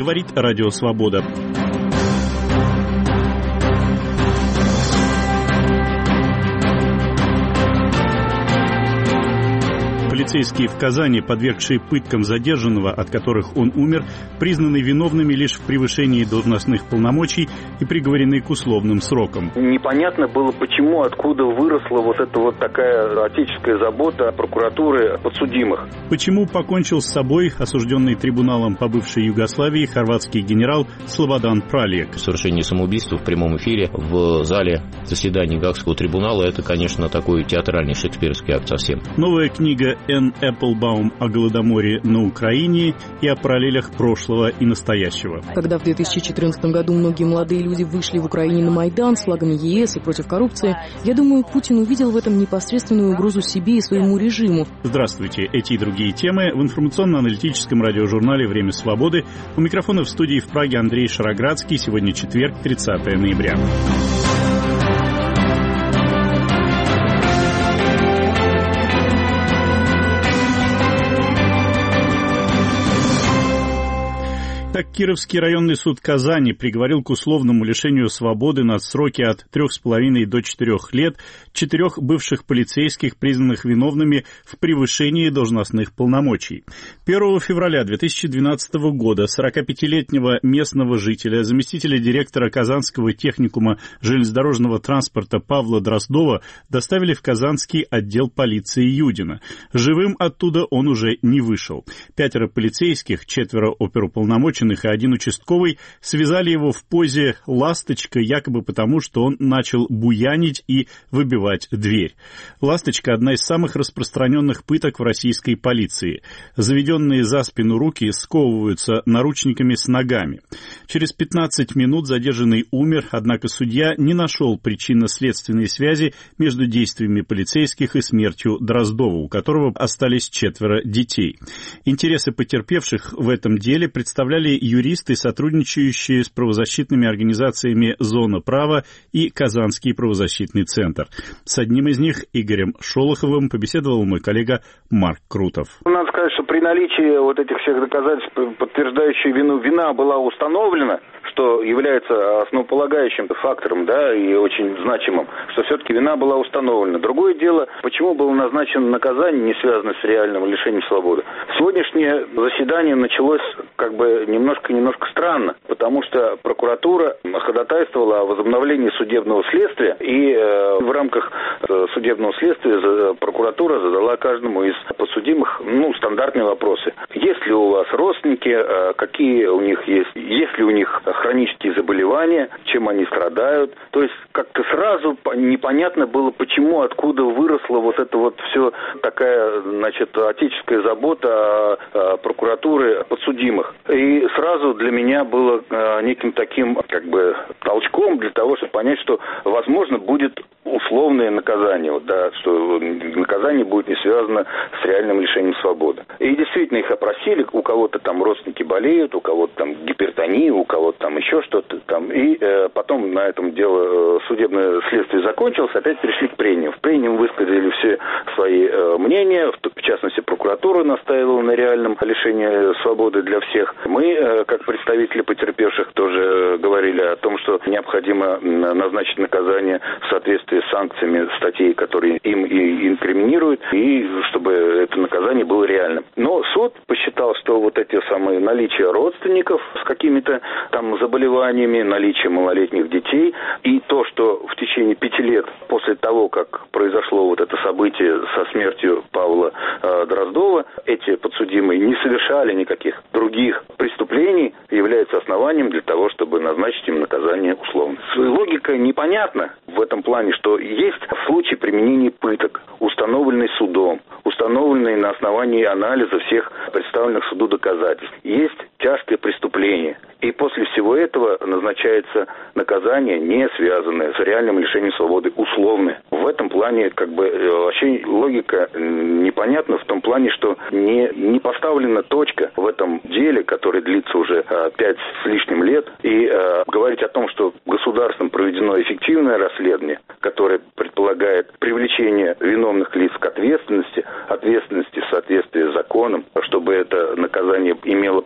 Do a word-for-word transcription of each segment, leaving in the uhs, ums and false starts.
Говорит Радио Свобода. Полицейские в Казани, подвергшие пыткам задержанного, от которых он умер, признаны виновными лишь в превышении должностных полномочий и приговорены к условным срокам. Непонятно было, почему, откуда выросла вот эта вот такая отеческая забота прокуратуры подсудимых. Почему покончил с собой осужденный трибуналом по бывшей Югославии хорватский генерал Слободан Пралиек. Совершение самоубийства в прямом эфире в зале заседаний Гаагского трибунала — это, конечно, такой театральный шекспировский акт совсем. Новая книга Энн Эпплбаум о Голодоморе на Украине и о параллелях прошлого и настоящего. Когда в две тысячи четырнадцатом году многие молодые люди вышли в Украине на Майдан с флагами ЕС и против коррупции, я думаю, Путин увидел в этом непосредственную угрозу себе и своему режиму. Здравствуйте. Эти и другие темы в информационно-аналитическом радиожурнале «Время свободы». У микрофона в студии в Праге Андрей Шароградский. Сегодня четверг, тридцатое ноября. Так, Кировский районный суд Казани приговорил к условному лишению свободы на сроки от трех с половиной до четырех лет четырех бывших полицейских, признанных виновными в превышении должностных полномочий. первого февраля две тысячи двенадцатого года сорокапятилетнего местного жителя, заместителя директора Казанского техникума железнодорожного транспорта Павла Дроздова доставили в Казанский отдел полиции Юдина. Живым оттуда он уже не вышел. Пятеро полицейских, четверо оперуполномоченных и один участковый связали его в позе «ласточка», якобы потому, что он начал буянить и выбивать дверь. «Ласточка» — одна из самых распространенных пыток в российской полиции. Заведенные за спину руки сковываются наручниками с ногами. Через пятнадцать минут задержанный умер, однако судья не нашел причинно-следственной связи между действиями полицейских и смертью Дроздова, у которого остались четверо детей. Интересы потерпевших в этом деле представляли юристы, сотрудничающие с правозащитными организациями «Зона права» и Казанский правозащитный центр. С одним из них, Игорем Шолоховым, побеседовал мой коллега Марк Крутов. Надо сказать, что при наличии вот этих всех доказательств, подтверждающих вину, вина была установлена, что является основополагающим фактором, да, и очень значимым, что все-таки вина была установлена. Другое дело, почему было назначено наказание, не связанное с реальным лишением свободы. Сегодняшнее заседание началось как бы немножко-немножко странно, потому что прокуратура ходатайствовала о возобновлении судебного следствия, и э, в рамках э, судебного следствия за, прокуратура задала каждому из подсудимых, ну, стандартные вопросы. Есть ли у вас родственники, э, какие у них есть, есть ли у них хронические заболевания, чем они страдают. То есть как-то сразу непонятно было, почему, откуда выросла вот эта вот все такая, значит, отеческая забота э, прокуратуры подсудимых. И сразу для меня было э, неким таким, как бы, толчком для того, чтобы понять, что, возможно, будет условное наказание, вот, да, что наказание будет не связано с реальным лишением свободы. И действительно их опросили, у кого-то там родственники болеют, у кого-то там гипертония, у кого-то там еще что-то там. И э, потом на этом дело э, судебное следствие закончилось, опять перешли к прениям. В прениям высказали все свои э, мнения, в, в частности, прокуратура настаивала на реальном лишении свободы для всех. Мы, э, как представители потерпевших, тоже э, говорили о том, что необходимо назначить наказание в соответствии с санкциями статей, которые им и инкриминируют, и чтобы это наказание было реальным. Но суд посчитал, что вот эти самые наличие родственников с какими-то там заболеваниями, наличие малолетних детей и то, что в течение пяти лет после того, как произошло вот это событие со смертью Павла э, Дроздова, эти подсудимые не совершали никаких других преступлений, является основанием для того, чтобы назначить им наказание условно. Логика непонятна в этом плане, что есть случаи применения пыток, установленный судом, установленный на основании анализа всех представленных суду доказательств. Есть тяжкое преступление. И после всего этого назначается наказание, не связанное с реальным лишением свободы, условное. В этом плане как бы вообще логика непонятна в том плане, что не, не поставлена точка в этом деле, который длится уже а, пять с лишним лет. И а, говорить о том, что государством проведено эффективное расследование, которое предполагает привлечение виновных лиц к ответственности, ответственности в соответствии с законом, чтобы это наказание имело профилактический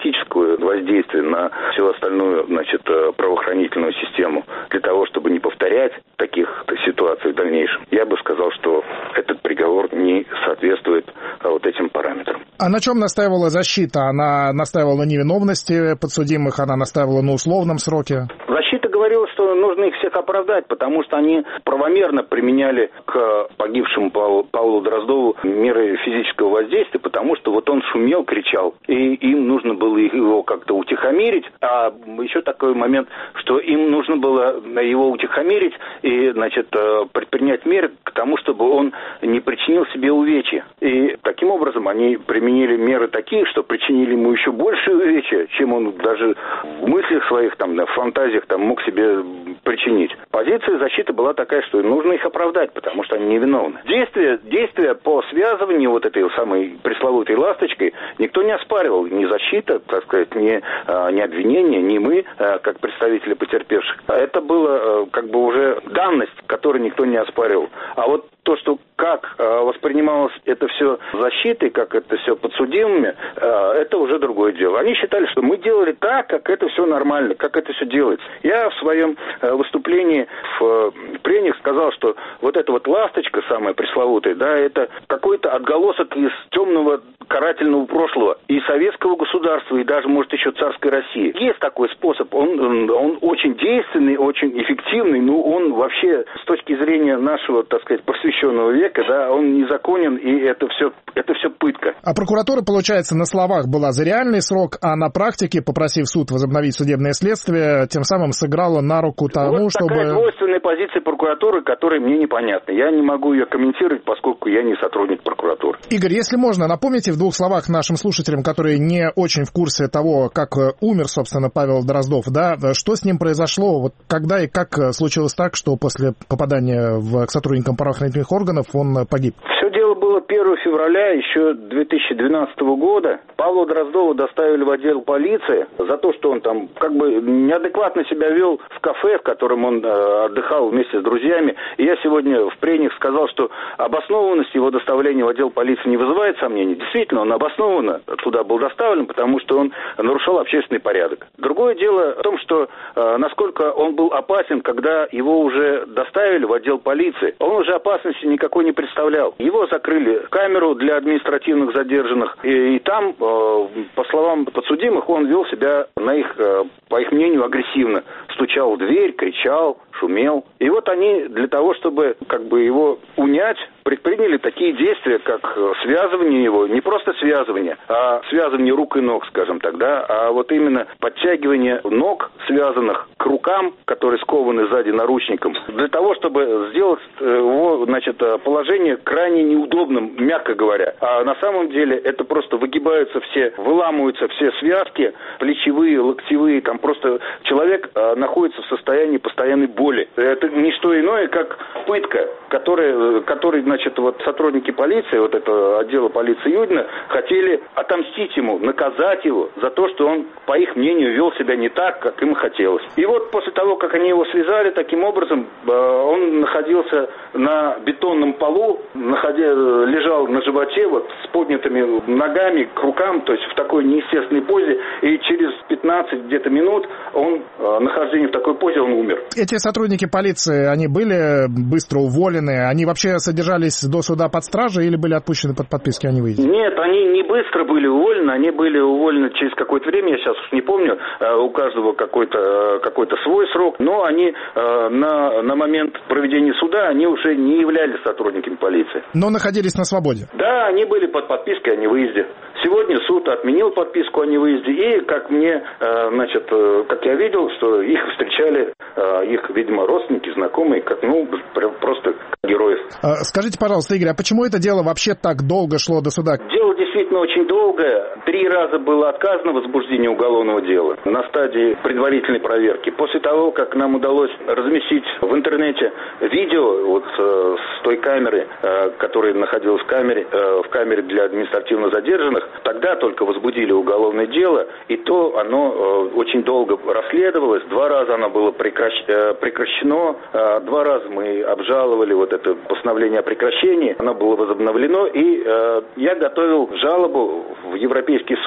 профилактическое воздействие на всю остальную, значит, правоохранительную систему, для того, чтобы не повторять таких ситуаций в дальнейшем, я бы сказал, что этот приговор не соответствует вот этим параметрам. А на чем настаивала защита? Она настаивала на невиновности подсудимых, она настаивала на условном сроке? Защита говорила, что нужно их всех оправдать, потому что они правомерно применяли к погибшему Павлу, Павлу Дроздову меры физического воздействия, потому что вот он шумел, кричал, и им нужно было его как-то утихомирить. А еще такой момент, что им нужно было его утихомирить и, значит, предпринять меры к тому, чтобы он не причинил себе увечья. И таким образом они применили меры такие, что причинили ему еще больше увечья, чем он даже в мыслях своих, там, в фантазиях там, мог себе причинить. Позиция защиты была такая, что нужно их оправдать, потому что они невиновны. Действия, действия по связыванию вот этой самой пресловутой ласточкой никто не оспаривал. Ни защита, так сказать, ни, ни обвинение, ни мы, как представители потерпевших. Это было как бы уже данность, которую никто не оспаривал. А вот то, что как воспринималось это все защитой, как это все подсудимыми, это уже другое дело. Они считали, что мы делали так, как это все нормально, как это все делается. Я в своем выступлении в прениях сказал, что вот эта вот ласточка, самая пресловутая, да, это какой-то отголосок из темного карательного прошлого и советского государства, и даже, может, еще царской России. Есть такой способ, он, он, он очень действенный, очень эффективный, но он вообще с точки зрения нашего, так сказать, просвещенного века, да, он незаконен, и это все, это все пытка. А прокуратура, получается, на словах была за реальный срок, а на практике, попросив суд возобновить судебное следствие, тем самым сыграла на руку тому, вот чтобы... такая двойственная позиция прокуратуры, которая мне непонятна. Я не могу ее комментировать, поскольку я не сотрудник прокуратуры. Игорь, если можно, напомните в двух словах нашим слушателям, которые не очень в курсе того, как умер, собственно, Павел Дроздов, да, что с ним произошло, вот когда и как случилось так, что после попадания в, к сотрудникам правоохранительных органов он погиб? Все дело было первого февраля еще две тысячи двенадцатого года. Павла Дроздова доставили в отдел полиции за то, что он там как бы неадекватно себя вел в кафе, в котором он э, отдыхал вместе с друзьями. И я сегодня в прениях сказал, что обоснованность его доставления в отдел полиции не вызывает сомнений. Действительно, он обоснованно туда был доставлен, потому что он нарушал общественный порядок. Другое дело в том, что э, насколько он был опасен, когда его уже доставили в отдел полиции. Он уже опасности никакой не представлял. Его закрыли в камеру для административных задержанных, и, и там, э, по словам подсудимых, он вел себя, на их, э, по их мнению, агрессивно. Стучал в дверь, кричал, шумел. И вот они для того, чтобы как бы его унять, предприняли такие действия, как связывание его, не просто связывание, а связывание рук и ног, скажем так, да, а вот именно подтягивание ног, связанных к рукам, которые скованы сзади наручником, для того, чтобы сделать его, значит, положение крайне неудобным, мягко говоря. А на самом деле это просто выгибаются все, выламываются все связки, плечевые, локтевые, там просто человек находится в состоянии постоянной боли. Это не что иное, как пытка, которая, который, значит, вот сотрудники полиции, вот этого отдела полиции Юдина, хотели отомстить ему, наказать его за то, что он, по их мнению, вел себя не так, как им хотелось. И вот после того, как они его связали, таким образом, он находился на бетонном полу, находя, лежал на животе, вот, с поднятыми ногами к рукам, то есть в такой неестественной позе, и через пятнадцать где-то минут он, нахождение в такой позе, он умер. Эти сотрудники полиции, они были быстро уволены, они вообще содержались до суда под стражей или были отпущены под подписки, они выйдут? Нет, они не быстро были уволены, они были уволены через какое-то время, я сейчас уж не помню, у каждого какой-то, какой-то свой срок, но они на, на момент проведения суда, они уже не являлись сотрудниками полиции. Но находились на свободе? Да, они были под подпиской о невыезде. Сегодня суд отменил подписку о невыезде, и, как мне, значит, как я видел, что их встречали, их, видимо, родственники, знакомые, как, ну, просто как героев. Скажите, пожалуйста, Игорь, а почему это дело вообще так долго шло до суда? Дело действительно очень долгое. Три раза было отказано в возбуждении уголовного дела на стадии предварительной проверки. После того, как нам удалось разместить в интернете видео вот с той камеры, которая находилась в камере, в камере для административно задержанных, тогда только возбудили уголовное дело, и то оно очень долго расследовалось. Два раза оно было прекращено, два раза мы обжаловали вот это постановление о прекращении, оно было возобновлено, и я готовил жалобу в Европейский суд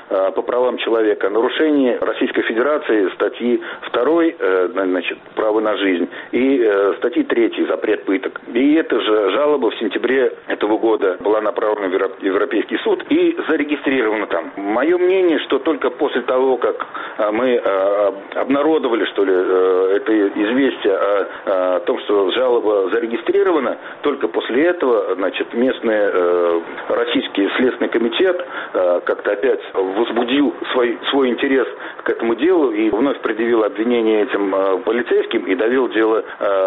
по правам человека, нарушение Российской Федерации статьи второй, значит, право на жизнь, и статьи третьей, запрет пыток. И эта же жалоба в сентябре этого года была направлена в Европейский суд и зарегистрирована там. Мое мнение, что только после того, как мы обнародовали, что ли, это известие о, о том, что жалоба зарегистрирована, только после этого, значит, местный российский следственный комитет как-то опять возбудил свой, свой интерес к этому делу и вновь предъявил обвинение этим полицейским и довел дело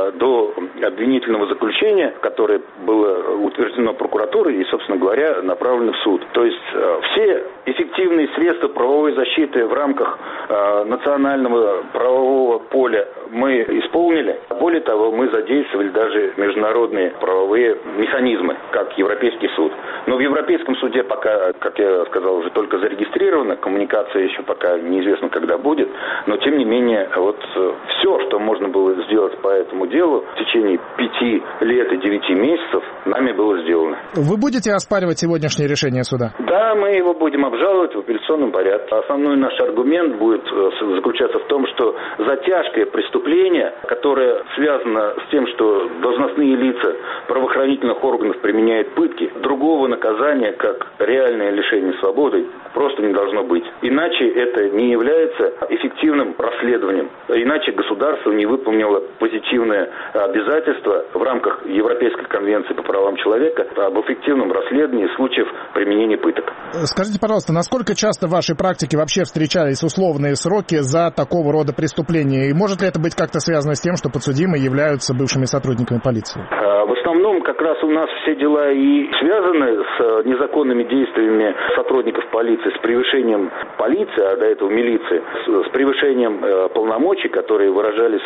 до обвинительного заключения, которое было утверждено прокуратурой и, собственно говоря, направлено в суд. То есть все эффективные средства правовой защиты в рамках национального правового поля мы исполнили. Более того, мы задействовали даже международные правовые механизмы, как Европейский суд. Но в Европейском суде пока, как я сказал, уже только зарегистрировано, коммуникация еще пока неизвестно, когда будет. Но, тем не менее, вот все, что можно было сделать по этому делу в течение пяти лет и девяти месяцев, нами было сделано. Вы будете оспаривать сегодняшнее решение суда? Да, мы его будем обжаловать в апелляционном порядке. Основной наш аргумент будет заключаться в том, что за тяжкое преступление, которое связано с тем, что должностные лица правоохранительных органов применяют пытки, другого наказания, как реальное лишение свободы, просто не должно быть. Иначе это не является эффективным расследованием. Иначе государство не выполнило позитивное обязательство в рамках Европейской конвенции по правам человека об эффективном расследовании случаев применения пыток. Скажите, пожалуйста, насколько часто в вашей практике вообще встречались условные сроки за такого рода преступления? И может ли это быть как-то связано с тем, что подсудимые являются бывшими сотрудниками полиции? В основном как раз у нас все дела и связаны с незаконными действиями сотрудников полиции, с превышением полиции, а до этого милиции, с, с превышением полномочий, которые выражались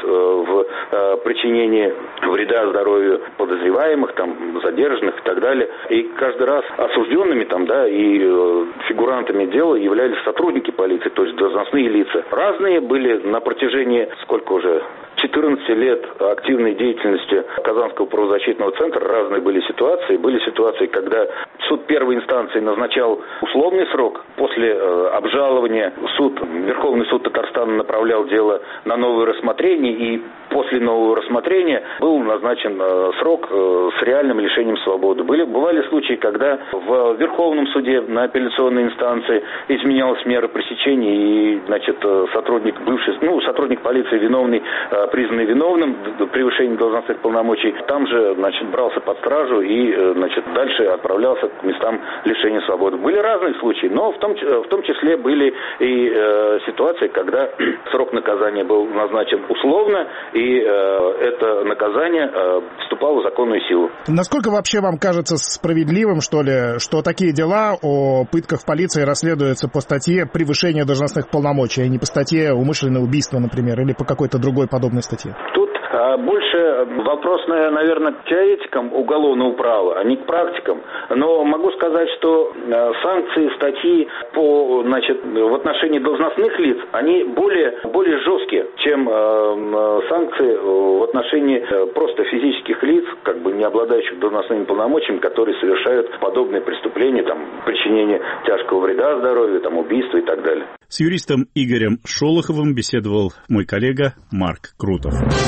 в причинении вреда здоровью подозреваемых, там, задержанных и так далее. И каждый раз осужденными там, да, и фигурантами дела являлись сотрудники полиции, то есть должностные лица. Разные были на протяжении, сколько уже, четырнадцати лет активной деятельности Казанского правозащитного центра, разные были ситуации. Были ситуации, когда суд первой инстанции назначал условный срок. После э, обжалования суд, Верховный суд Татарстана направлял дело на новое рассмотрение, и после нового рассмотрения был назначен э, срок э, с реальным лишением свободы. Были, бывали случаи, когда в Верховном суде на апелляционной инстанции изменялась мера пресечения, и, значит, сотрудник, бывший, ну, сотрудник полиции, виновный, э, признанный виновным в превышении должностных полномочий, там же, значит, брался под стражу и, значит, дальше отправлялся к местам лишения свободы. Были разные случаи, но в том, в том числе были и э, ситуации, когда срок наказания был назначен условно, и э, это наказание э, вступало в законную силу. Насколько вообще вам кажется справедливым, что ли, что такие дела о пытках в полиции расследуются по статье превышения должностных полномочий, а не по статье умышленное убийство, например, или по какой-то другой подобной статье? Тут больше вопрос, наверное, к теоретикам уголовного права, а не к практикам. Но могу сказать, что санкции статьи по, значит, в отношении должностных лиц, они более, более жесткие, чем санкции в отношении просто физических лиц, как бы не обладающих должностными полномочиями, которые совершают подобные преступления, там, причинение тяжкого вреда здоровью, там, убийства и так далее. С юристом Игорем Шолоховым беседовал мой коллега Марк Крутов.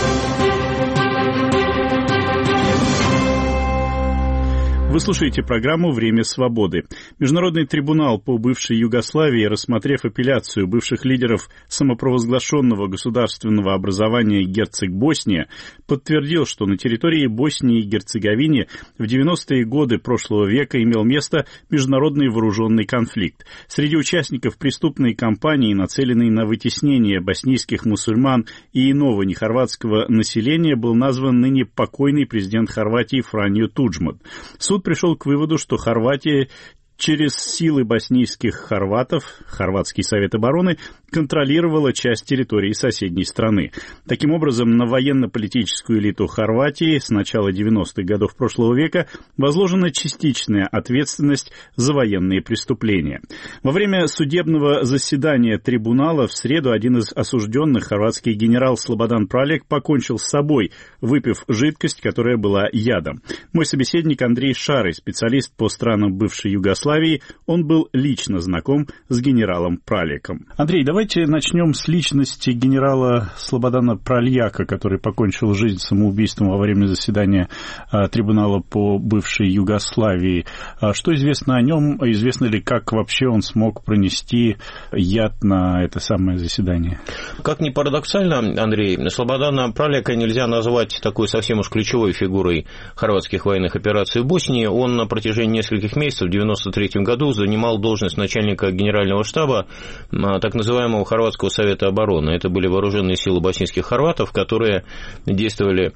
Вы слушаете программу «Время свободы». Международный трибунал по бывшей Югославии, рассмотрев апелляцию бывших лидеров самопровозглашенного государственного образования Герцег Босния, подтвердил, что на территории Боснии и Герцеговины в девяностые годы прошлого века имел место международный вооруженный конфликт. Среди участников преступной кампании, нацеленной на вытеснение боснийских мусульман и иного нехорватского населения, был назван ныне покойный президент Хорватии Франjo Tudjman. Суд пришел к выводу, что Хорватия через силы боснийских хорватов, Хорватский совет обороны, контролировала часть территории соседней страны. Таким образом, на военно-политическую элиту Хорватии с начала девяностых годов прошлого века возложена частичная ответственность за военные преступления. Во время судебного заседания трибунала в среду один из осужденных, хорватский генерал Слободан Пралек, покончил с собой, выпив жидкость, которая была ядом. Мой собеседник Андрей Шарый, специалист по странам бывшей Югославии, Югославии, он был лично знаком с генералом Праляком. Андрей, давайте начнем с личности генерала Слободана Праляка, который покончил жизнь самоубийством во время заседания а, трибунала по бывшей Югославии. А что известно о нем? Известно ли, как вообще он смог пронести яд на это самое заседание? Как ни парадоксально, Андрей, Слободана Праляка нельзя назвать такой совсем уж ключевой фигурой хорватских военных операций в Боснии. Он на протяжении нескольких месяцев в девяносто третьем году занимал должность начальника генерального штаба так называемого Хорватского совета обороны. Это были вооруженные силы боснийских хорватов, которые действовали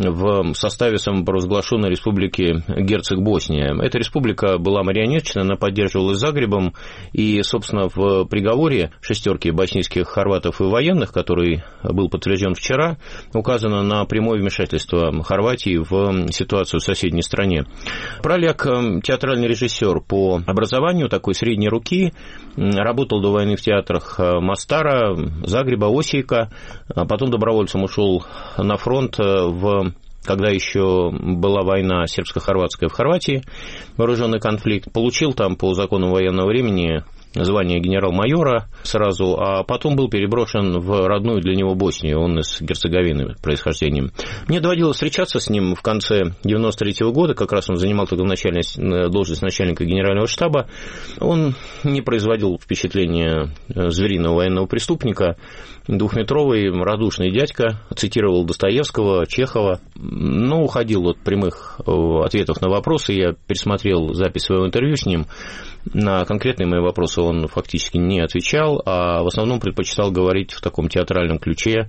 в составе самопровозглашенной республики Герцег Босния. Эта республика была марионеточная, она поддерживалась Загребом, и, собственно, в приговоре шестерки боснийских хорватов и военных, который был подтвержден вчера, указано на прямое вмешательство Хорватии в ситуацию в соседней стране. Праляк – театральный режиссер по образованию, такой средней руки, работал до войны в театрах Мостара, Загреба, Осijeka, а потом добровольцем ушел на фронт в... когда еще была война сербско-хорватская в Хорватии, вооруженный конфликт, получил там по закону военного времени звание генерал-майора сразу, а потом был переброшен в родную для него Боснию, он из Герцеговины происхождением. Мне доводилось встречаться с ним в конце девяносто третьего года, как раз он занимал тогда должность начальника генерального штаба. Он не производил впечатления звериного военного преступника, двухметровый радушный дядька, цитировал Достоевского, Чехова, но уходил от прямых ответов на вопросы. Я пересмотрел запись своего интервью с ним. На конкретные мои вопросы он фактически не отвечал, а в основном предпочитал говорить в таком театральном ключе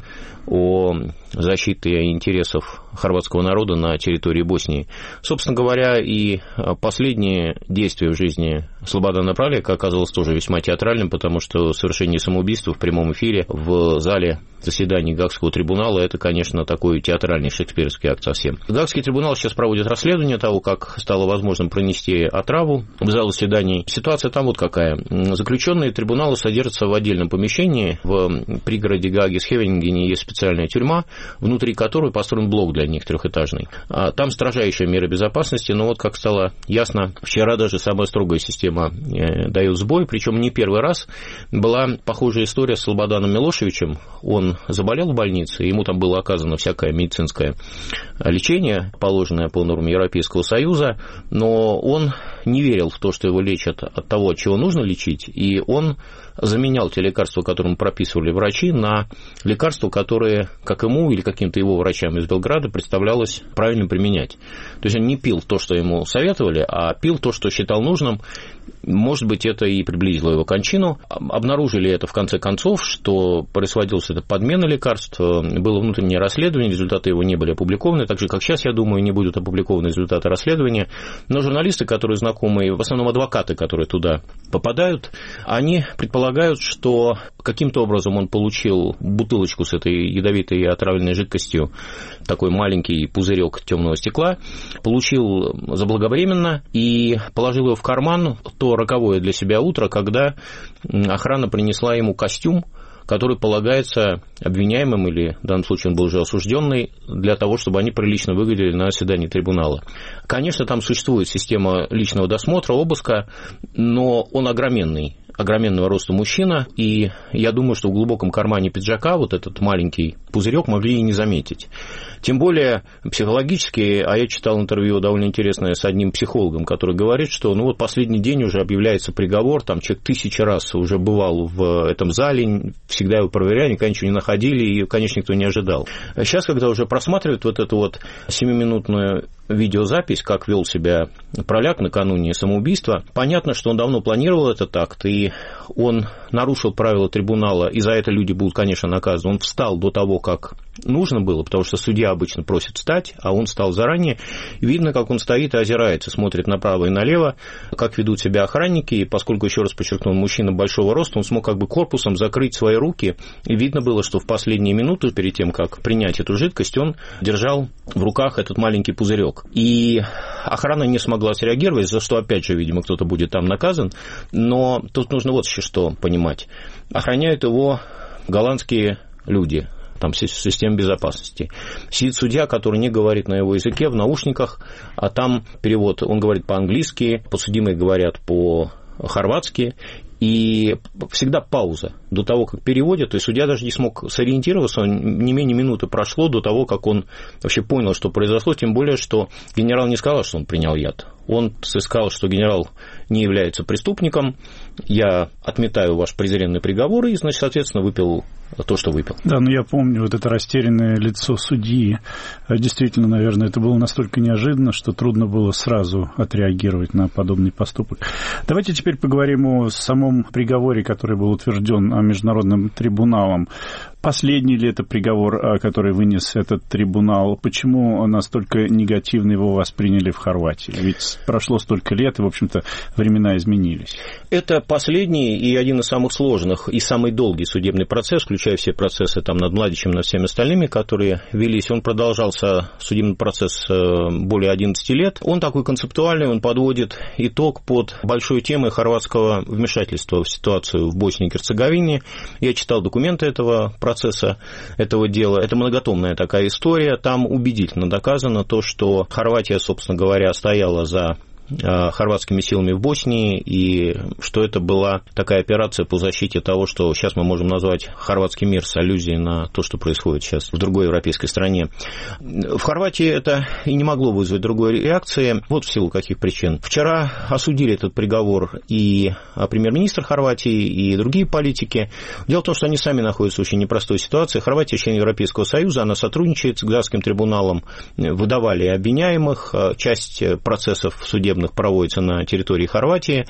о защите интересов хорватского народа на территории Боснии. Собственно говоря, и последнее действие в жизни Слободана Праляка оказалось тоже весьма театральным, потому что совершение самоубийства в прямом эфире в зале заседаний Гаагского трибунала – это, конечно, такой театральный шекспировский акт совсем. Гаагский трибунал сейчас проводит расследование того, как стало возможным пронести отраву в зал заседаний. Ситуация там вот какая. Заключенные трибунала содержатся в отдельном помещении. В пригороде Гааги Схевенингене есть специальная тюрьма, внутри которой построен блок для них трехэтажный. Там строжайшие меры безопасности, но вот, как стало ясно, вчера даже самая строгая система дает сбой, причем не первый раз. Была похожая история с Слободаном Милошевичем. Он заболел в больнице, ему там было оказано всякое медицинское лечение, положенное по нормам Европейского Союза, но он не верил в то, что его лечат от того, от чего нужно лечить, и он заменял те лекарства, которые ему прописывали врачи, на лекарства, которые, как ему или каким-то его врачам из Белграда, представлялось правильно применять. То есть он не пил то, что ему советовали, а пил то, что считал нужным. Может быть, это и приблизило его кончину. Обнаружили это в конце концов, что происходилась эта подмена лекарств. Было внутреннее расследование, результаты его не были опубликованы, так же, как сейчас, я думаю, не будут опубликованы результаты расследования. Но журналисты, которые знакомы, в основном адвокаты, которые туда попадают, они предполагают, что каким-то образом он получил бутылочку с этой ядовитой и отравленной жидкостью, такой маленький пузырек темного стекла, получил заблаговременно и положил его в карман в то роковое для себя утро, когда охрана принесла ему костюм, который полагается обвиняемым, или в данном случае он был уже осужденный, для того, чтобы они прилично выглядели на заседании трибунала. Конечно, там существует система личного досмотра, обыска, но он огроменный. Огроменного роста мужчина, и я думаю, что в глубоком кармане пиджака вот этот маленький пузырек могли и не заметить. Тем более психологически, а я читал интервью довольно интересное с одним психологом, который говорит, что ну вот последний день уже объявляется приговор, там человек тысячи раз уже бывал в этом зале, всегда его проверяли, никогда ничего не находили, и, конечно, никто не ожидал. Сейчас, когда уже просматривают вот эту вот семиминутную видеозапись, как вел себя Праляк накануне самоубийства, понятно, что он давно планировал этот акт, и он нарушил правила трибунала, и за это люди будут, конечно, наказаны. Он встал до того, как нужно было, потому что судья обычно просит встать, а он встал заранее. Видно, как он стоит и озирается, смотрит направо и налево, как ведут себя охранники, и поскольку, еще раз подчеркну, он мужчина большого роста, он смог как бы корпусом закрыть свои руки, и видно было, что в последние минуты, перед тем, как принять эту жидкость, он держал в руках этот маленький пузырек. И охрана не смогла среагировать, за что, опять же, видимо, кто-то будет там наказан, но тут нужно вот еще что понимать. Охраняют его голландские люди, там, систем безопасности. Сидит судья, который не говорит на его языке, в наушниках, а там перевод, он говорит по-английски, подсудимые говорят по-хорватски, и всегда пауза до того, как переводят, то есть судья даже не смог сориентироваться, не менее минуты прошло до того, как он вообще понял, что произошло, тем более, что генерал не сказал, что он принял яд. Он сказал, что генерал не является преступником, я отметаю ваш презренный приговор и, значит, соответственно, выпил то, что выпил. Да, но я помню вот это растерянное лицо судьи. Действительно, наверное, это было настолько неожиданно, что трудно было сразу отреагировать на подобный поступок. Давайте теперь поговорим о самом приговоре, который был утвержден Международным трибуналом. Последний ли это приговор, который вынес этот трибунал? Почему настолько негативно его восприняли в Хорватии? Ведь прошло столько лет, и, в общем-то, времена изменились. Это последний и один из самых сложных и самый долгий судебный процесс, включая все процессы там, над Младичем, над всеми остальными, которые велись. Он продолжался, судебный процесс, более одиннадцати лет. Он такой концептуальный, он подводит итог под большой темой хорватского вмешательства в ситуацию в Боснии и Герцеговине. Я читал документы этого процесса. процесса этого дела. Это многотомная такая история. Там убедительно доказано то, что Хорватия, собственно говоря, стояла за хорватскими силами в Боснии, и что это была такая операция по защите того, что сейчас мы можем назвать хорватский мир с аллюзией на то, что происходит сейчас в другой европейской стране. В Хорватии это и не могло вызвать другой реакции. Вот в силу каких причин. Вчера осудили этот приговор и премьер-министр Хорватии, и другие политики. Дело в том, что они сами находятся в очень непростой ситуации. Хорватия член Европейского Союза, она сотрудничает с Гаагским трибуналом, выдавали обвиняемых, часть процессов судебных проводится на территории Хорватии,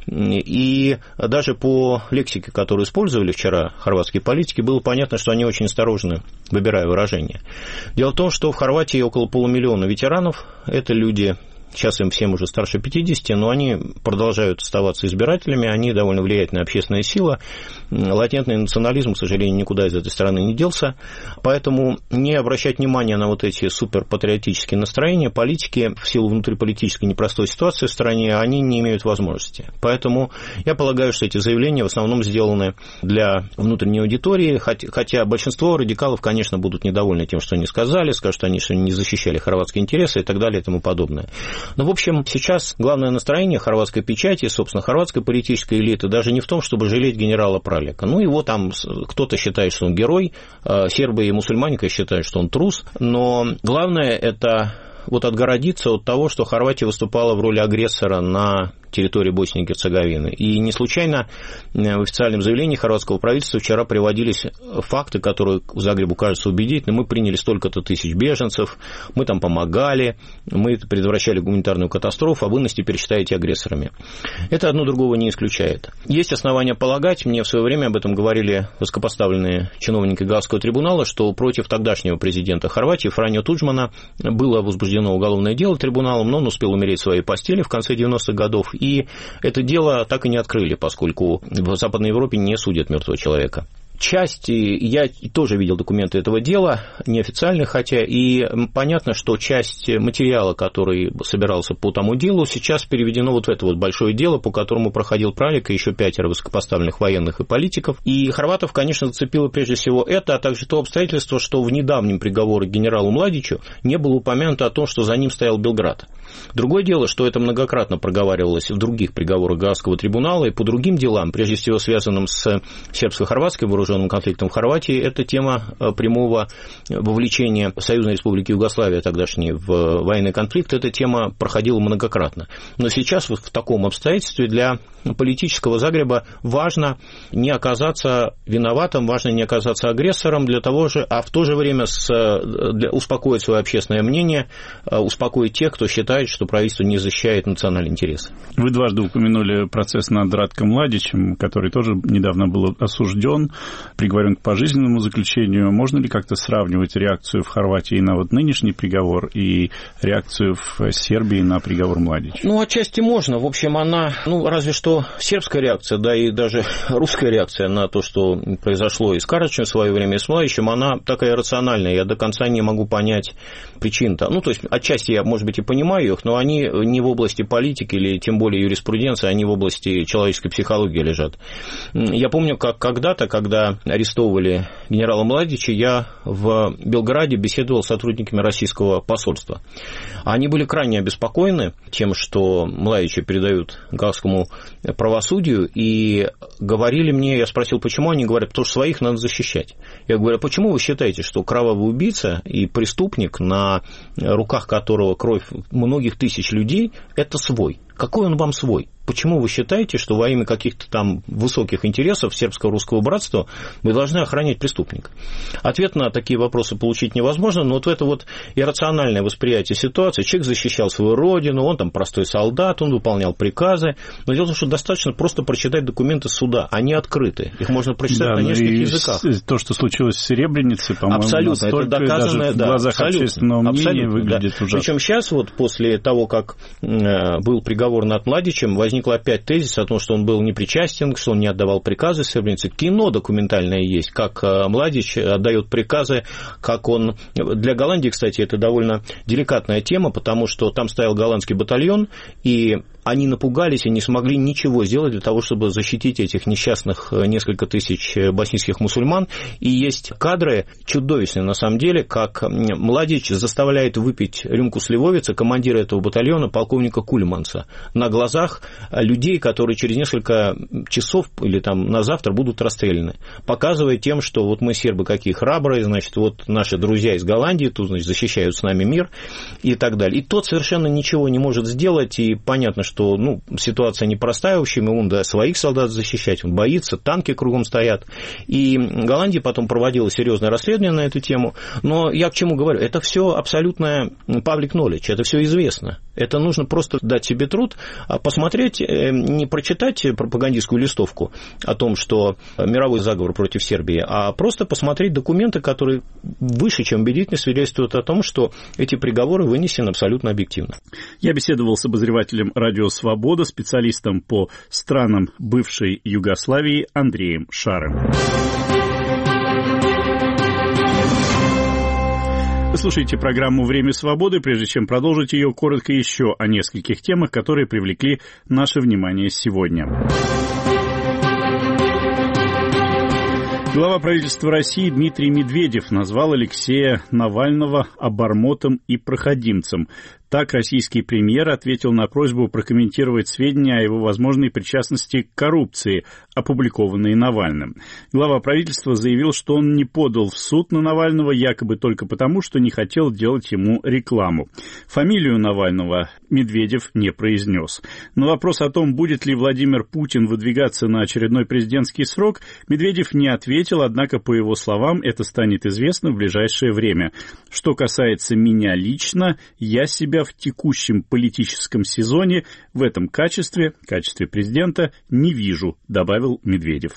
и даже по лексике, которую использовали вчера хорватские политики, было понятно, что они очень осторожны, выбирая выражения. Дело в том, что в Хорватии около полумиллиона ветеранов, это люди... Сейчас им всем уже старше пятидесяти, но они продолжают оставаться избирателями, они довольно влиятельная общественная сила. Латентный национализм, к сожалению, никуда из этой страны не делся. Поэтому не обращать внимания на вот эти суперпатриотические настроения политики в силу внутриполитической непростой ситуации в стране, они не имеют возможности. Поэтому я полагаю, что эти заявления в основном сделаны для внутренней аудитории, хотя большинство радикалов, конечно, будут недовольны тем, что они сказали, скажут, что они не защищали хорватские интересы и так далее и тому подобное. Ну, в общем, сейчас главное настроение хорватской печати, собственно, хорватской политической элиты даже не в том, чтобы жалеть генерала Пралека. Ну, его там кто-то считает, что он герой, сербы и мусульмане считают, что он трус, но главное это вот отгородиться от того, что Хорватия выступала в роли агрессора на территории Боснии и Герцеговины. И не случайно в официальном заявлении хорватского правительства вчера приводились факты, которые Загребу кажутся убедительными. Мы приняли столько-то тысяч беженцев, мы там помогали, мы предотвращали гуманитарную катастрофу, а вы нас теперь считаете агрессорами. Это одно другого не исключает. Есть основания полагать, мне в свое время об этом говорили высокопоставленные чиновники Гаагского трибунала, что против тогдашнего президента Хорватии Франьо Туджмана было возбуждено уголовное дело трибуналом, но он успел умереть в своей постели в конце девяностых годов. И это дело так и не открыли, поскольку в Западной Европе не судят мертвого человека. Часть, я тоже видел документы этого дела, неофициальных, хотя, и понятно, что часть материала, который собирался по тому делу, сейчас переведено вот в это вот большое дело, по которому проходил Пралек и еще пятеро высокопоставленных военных и политиков. И хорватов, конечно, зацепило прежде всего это, а также то обстоятельство, что в недавнем приговоре генералу Младичу не было упомянуто о том, что за ним стоял Белград. Другое дело, что это многократно проговаривалось в других приговорах Гаагского трибунала и по другим делам, прежде всего связанным с сербско-хорватской вооруженным конфликтом в Хорватии, это тема прямого вовлечения Союзной Республики Югославия тогдашней в военный конфликт, эта тема проходила многократно. Но сейчас вот в таком обстоятельстве для политического Загреба важно не оказаться виноватым, важно не оказаться агрессором для того же, а в то же время с, для, успокоить свое общественное мнение, успокоить тех, кто считает, что правительство не защищает национальные интересы. Вы дважды упомянули процесс над Ратком Младичем, который тоже недавно был осужден, приговорен к пожизненному заключению. Можно ли как-то сравнивать реакцию в Хорватии на вот нынешний приговор и реакцию в Сербии на приговор Младича? Ну, отчасти можно. В общем, она, ну, разве что сербская реакция, да и даже русская реакция на то, что произошло и с Карачем в свое время, и с Младичем, она такая рациональная. Я до конца не могу понять причин-то. Ну, то есть, отчасти я, может быть, и понимаю их, но они не в области политики или тем более юриспруденции, они в области человеческой психологии лежат. Я помню, как когда-то, когда когда арестовывали генерала Младича, я в Белграде беседовал с сотрудниками российского посольства. Они были крайне обеспокоены тем, что Младича передают гаагскому правосудию, и говорили мне, я спросил, почему, они говорят, потому что своих надо защищать. Я говорю, а почему вы считаете, что кровавый убийца и преступник, на руках которого кровь многих тысяч людей, это свой? Какой он вам свой? Почему вы считаете, что во имя каких-то там высоких интересов сербско-русского братства вы должны охранять преступника? Ответ на такие вопросы получить невозможно, но вот это вот иррациональное восприятие ситуации. Человек защищал свою родину, он там простой солдат, он выполнял приказы. Но дело в том, что достаточно просто прочитать документы суда. Они открыты. Их можно прочитать да, на нескольких языках. То, что случилось в Серебрянице, по-моему, абсолютно, это доказано, даже в глазах да, общественного мнения абсолютно, выглядит да. ужасно. Причем сейчас, вот после того, как был приговор над Младичем, возник опять тезис о том, что он был непричастен, что он не отдавал приказы в Сребренице. Кино документальное есть, как Младич отдает приказы, как он... Для Голландии, кстати, это довольно деликатная тема, потому что там стоял голландский батальон, и они напугались и не смогли ничего сделать для того, чтобы защитить этих несчастных несколько тысяч боснийских мусульман. И есть кадры чудовищные, на самом деле, как Младич заставляет выпить рюмку сливовицы командира этого батальона, полковника Кульманса, на глазах людей, которые через несколько часов или там на завтра будут расстреляны, показывая тем, что вот мы, сербы, какие храбрые, значит, вот наши друзья из Голландии тут, значит, защищают с нами мир и так далее. И тот совершенно ничего не может сделать, и понятно, что ну, ситуация непростая, в общем, ему надо своих солдат защищать, он боится, танки кругом стоят. И Голландия потом проводила серьезное расследование на эту тему, но я к чему говорю, это все абсолютная public knowledge, это все известно. Это нужно просто дать себе труд, посмотреть, не прочитать пропагандистскую листовку о том, что мировой заговор против Сербии, а просто посмотреть документы, которые выше, чем убедительно свидетельствуют о том, что эти приговоры вынесены абсолютно объективно. Я беседовал с обозревателем «Радио Свобода», специалистом по странам бывшей Югославии Андреем Шаром. Вы слушаете программу «Время свободы». Прежде чем продолжить ее, коротко еще о нескольких темах, которые привлекли наше внимание сегодня. Глава правительства России Дмитрий Медведев назвал Алексея Навального обормотом и проходимцем. Так российский премьер ответил на просьбу прокомментировать сведения о его возможной причастности к коррупции, опубликованные Навальным. Глава правительства заявил, что он не подал в суд на Навального якобы только потому, что не хотел делать ему рекламу. Фамилию Навального Медведев не произнес. На вопрос о том, будет ли Владимир Путин выдвигаться на очередной президентский срок, Медведев не ответил, однако, по его словам, это станет известно в ближайшее время. Что касается меня лично, я себя в текущем политическом сезоне в этом качестве, качестве президента, не вижу, добавил Медведев.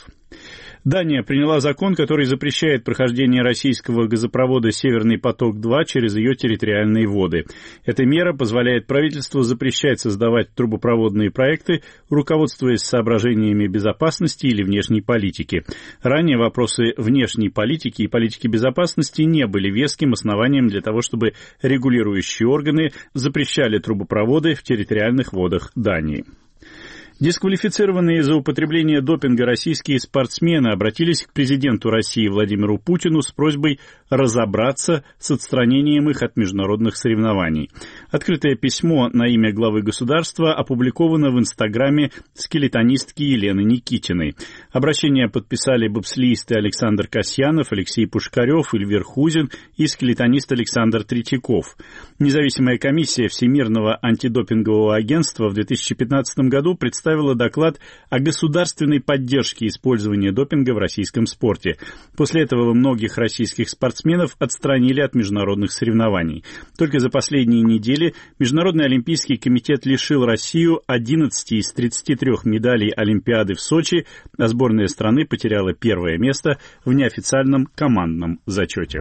Дания приняла закон, который запрещает прохождение российского газопровода «Северный поток-два» через ее территориальные воды. Эта мера позволяет правительству запрещать создавать трубопроводные проекты, руководствуясь соображениями безопасности или внешней политики. Ранее вопросы внешней политики и политики безопасности не были веским основанием для того, чтобы регулирующие органы запрещали трубопроводы в территориальных водах Дании. Дисквалифицированные за употребление допинга российские спортсмены обратились к президенту России Владимиру Путину с просьбой разобраться с отстранением их от международных соревнований. Открытое письмо на имя главы государства опубликовано в инстаграме скелетонистки Елены Никитиной. Обращение подписали бобслеисты Александр Касьянов, Алексей Пушкарев, Эльвир Хузин и скелетонист Александр Третьяков. Независимая комиссия Всемирного антидопингового агентства в две тысячи пятнадцатом году представила представила доклад о государственной поддержке использования допинга в российском спорте. После этого многих российских спортсменов отстранили от международных соревнований. Только за последние недели Международный олимпийский комитет лишил Россию одиннадцати из тридцати трёх медалей Олимпиады в Сочи, а сборная страны потеряла первое место в неофициальном командном зачете.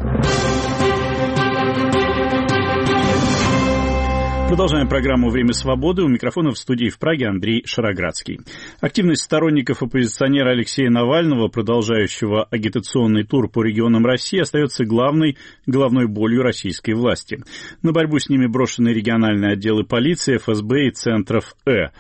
Продолжаем программу «Время свободы». У микрофона в студии в Праге Андрей Шароградский. Активность сторонников оппозиционера Алексея Навального, продолжающего агитационный тур по регионам России, остается главной головной болью российской власти. На борьбу с ними брошены региональные отделы полиции, эф эс бэ и центров Э.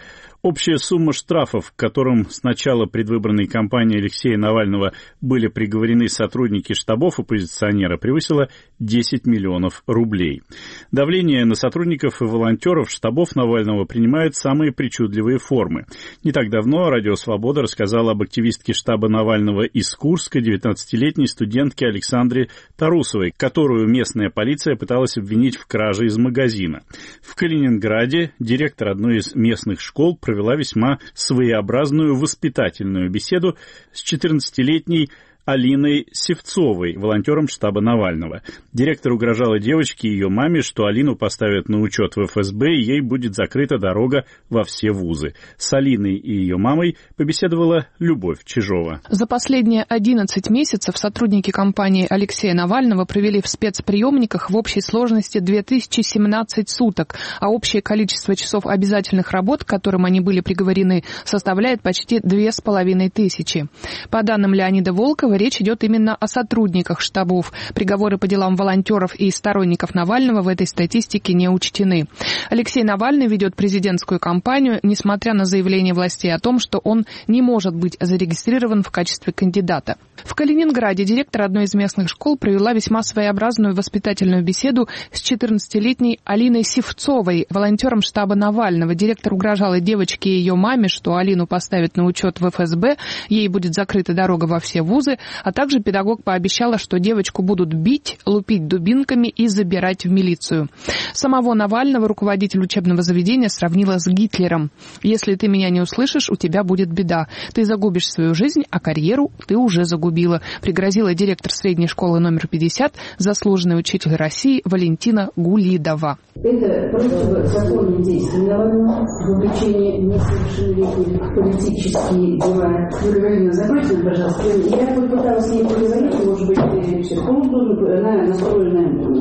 Общая сумма штрафов, к которым с начала предвыборной кампании Алексея Навального были приговорены сотрудники штабов оппозиционера, превысила десять миллионов рублей. Давление на сотрудников и волонтеров штабов Навального принимает самые причудливые формы. Не так давно Радио Свобода рассказала об активистке штаба Навального из Курска, девятнадцатилетней студентке Александре Тарусовой, которую местная полиция пыталась обвинить в краже из магазина. В Калининграде директор одной из местных школ провела весьма своеобразную воспитательную беседу с четырнадцатилетней Алиной Севцовой, волонтером штаба Навального. Директор угрожала девочке и ее маме, что Алину поставят на учет в эф эс бэ, и ей будет закрыта дорога во все вузы. С Алиной и ее мамой побеседовала Любовь Чижова. За последние одиннадцать месяцев сотрудники компании Алексея Навального провели в спецприемниках в общей сложности две тысячи семнадцать суток, а общее количество часов обязательных работ, к которым они были приговорены, составляет почти две с половиной тысячи. По данным Леонида Волкова, речь идет именно о сотрудниках штабов. Приговоры по делам волонтеров и сторонников Навального в этой статистике не учтены. Алексей Навальный ведет президентскую кампанию, несмотря на заявление властей о том, что он не может быть зарегистрирован в качестве кандидата. В Калининграде директор одной из местных школ провела весьма своеобразную воспитательную беседу с четырнадцатилетней Алиной Севцовой, волонтером штаба Навального. Директор угрожала девочке и ее маме, что Алину поставят на учет в эф эс бэ, ей будет закрыта дорога во все вузы, а также педагог пообещала, что девочку будут бить, лупить дубинками и забирать в милицию. Самого Навального руководитель учебного заведения сравнила с Гитлером. «Если ты меня не услышишь, у тебя будет беда. Ты загубишь свою жизнь, а карьеру ты уже загубила», пригрозила директор средней школы номер пятьдесят, заслуженный учитель России Валентина Гулидова. Это просто законные действия Навального, вовлечение несовершеннолетних политические дела. Юлия Валерьевна, закройте, пожалуйста. Я попыталась ей поговорить, может быть, психологу, она настроена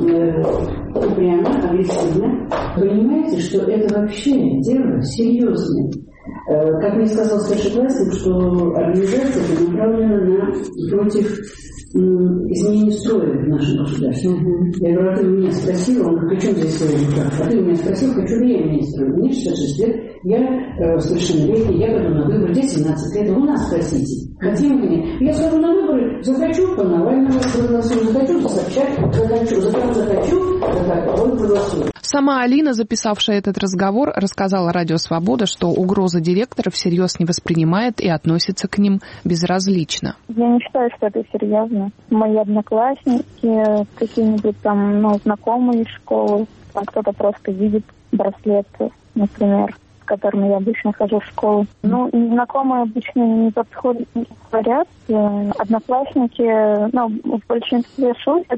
э, упрямо, агрессивно. Понимаете, что это вообще дело серьезное. Э, как мне сказал старшеклассник, что организация направлена на против изменение строя в нашем государстве. Uh-huh. Я говорю, а ты меня спросила, он говорит, при чем здесь строя государства? А ты меня спросил, хочу ли я менять строй? Мне шестьдесят шесть лет, я э, совершеннолетний, я пойду на выборы, где семнадцать лет, вы нас спросите, хотим ли? Я схожу на выборы, захочу, по Навальному проголосую, захочу, за Собчак, захочу, за кого захочу, за кого проголосую. Сама Алина, записавшая этот разговор, рассказала Радио Свобода, что угрозы директора всерьез не воспринимает и относится к ним безразлично. Я не считаю, что это серьезно. Мои одноклассники, какие-нибудь там, ну, знакомые из школы, там кто-то просто видит браслеты, например, с которыми я обычно хожу в школу. Ну, знакомые обычно не подходят, не говорят. Одноклассники, ну, в большинстве шутят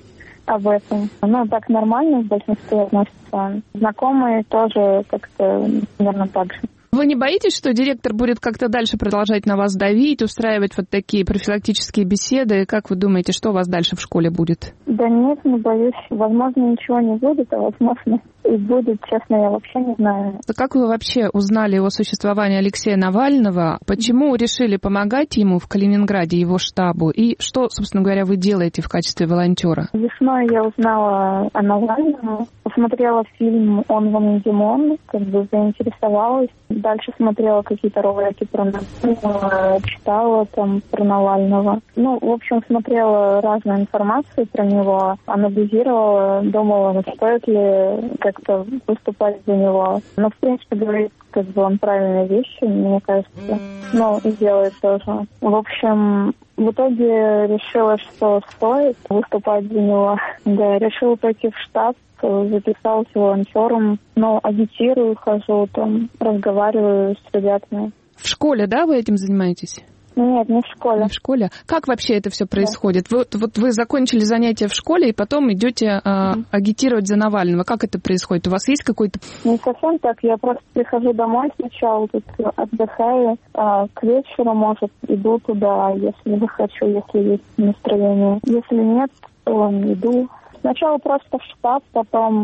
об этом. Ну, так нормально в большинстве относятся. Знакомые тоже как-то, наверное, так же. Вы не боитесь, что директор будет как-то дальше продолжать на вас давить, устраивать вот такие профилактические беседы? Как вы думаете, что у вас дальше в школе будет? Да нет, не боюсь. Возможно, ничего не будет, а возможно и будет. Честно, я вообще не знаю. Как вы вообще узнали о существовании Алексея Навального? Почему решили помогать ему в Калининграде, его штабу? И что, собственно говоря, вы делаете в качестве волонтера? Весной я узнала о Навальном, посмотрела фильм «Он вам не Димон», как бы заинтересовалась. Дальше смотрела какие-то ролики про Навального, читала там про Навального. Ну, в общем, смотрела разную информацию про него, анализировала, думала, стоит ли как-то выступать за него. Но, в принципе, говорит, как бы он правильные вещи, мне кажется. Ну, и делает тоже. В общем, в итоге решила, что стоит выступать за него. Да, решила пойти в штаб, записалась волонтером, но агитирую, хожу там, разговариваю с ребятами. В школе, да, вы этим занимаетесь? Нет, не в школе. Не в школе. Как вообще это все происходит? Да. Вот, вот вы закончили занятия в школе и потом идете а, mm-hmm. агитировать за Навального. Как это происходит? У вас есть какой-то... Не совсем так. Я просто прихожу домой сначала, тут отдыхаю, а к вечеру, может, иду туда, если захочу, если есть настроение. Если нет, то иду. Сначала просто в штаб, потом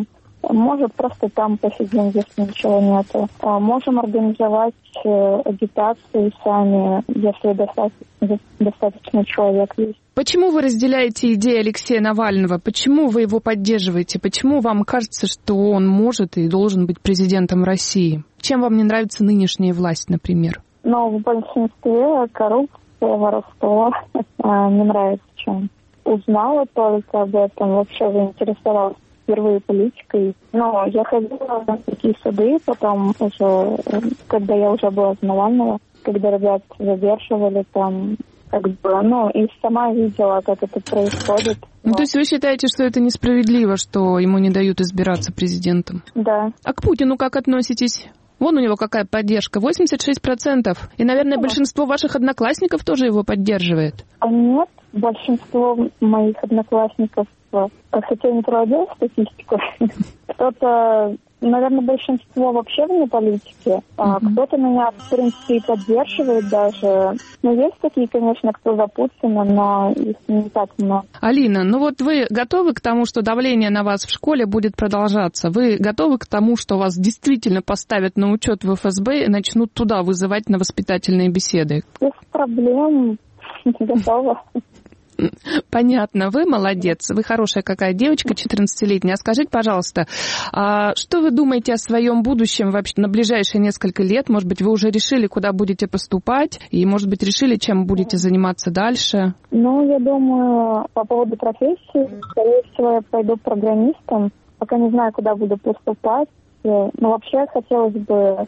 Может, просто там посидим, если ничего нету. Можем организовать агитацию сами, если достаточно, достаточно человек есть. Почему вы разделяете идеи Алексея Навального? Почему вы его поддерживаете? Почему вам кажется, что он может и должен быть президентом России? Чем вам не нравится нынешняя власть, например? Ну, в большинстве коррупция, воровство. Не нравится чем. Узнала только об этом, вообще заинтересовалась впервые политикой. Но я ходила на такие суды, потом уже, когда я уже была за Навального, когда ребят задерживали там, как бы, ну, и сама видела, как это происходит. Ну, вот. То есть вы считаете, что это несправедливо, что ему не дают избираться президентом? Да. А к Путину как относитесь? Вон у него какая поддержка, восемьдесят шесть процентов. И, наверное, ну, большинство ваших одноклассников тоже его поддерживает. А нет, большинство моих одноклассников, хотя я не проводила статистику, кто-то, наверное, большинство вообще вне политики, а mm-hmm. кто-то меня, в принципе, и поддерживает даже. Ну, есть такие, конечно, кто за Путина, но их не так много. Алина, ну вот вы готовы к тому, что давление на вас в школе будет продолжаться? Вы готовы к тому, что вас действительно поставят на учет в эф эс бэ и начнут туда вызывать на воспитательные беседы? Без проблем. Готова. Понятно, вы молодец, вы хорошая какая девочка, четырнадцатилетняя. А скажите, пожалуйста, а что вы думаете о своем будущем вообще на ближайшие несколько лет? Может быть, вы уже решили, куда будете поступать, и, может быть, решили, чем будете заниматься дальше? Ну, я думаю, по поводу профессии, скорее всего, я пойду программистом, пока не знаю, куда буду поступать. Но вообще хотелось бы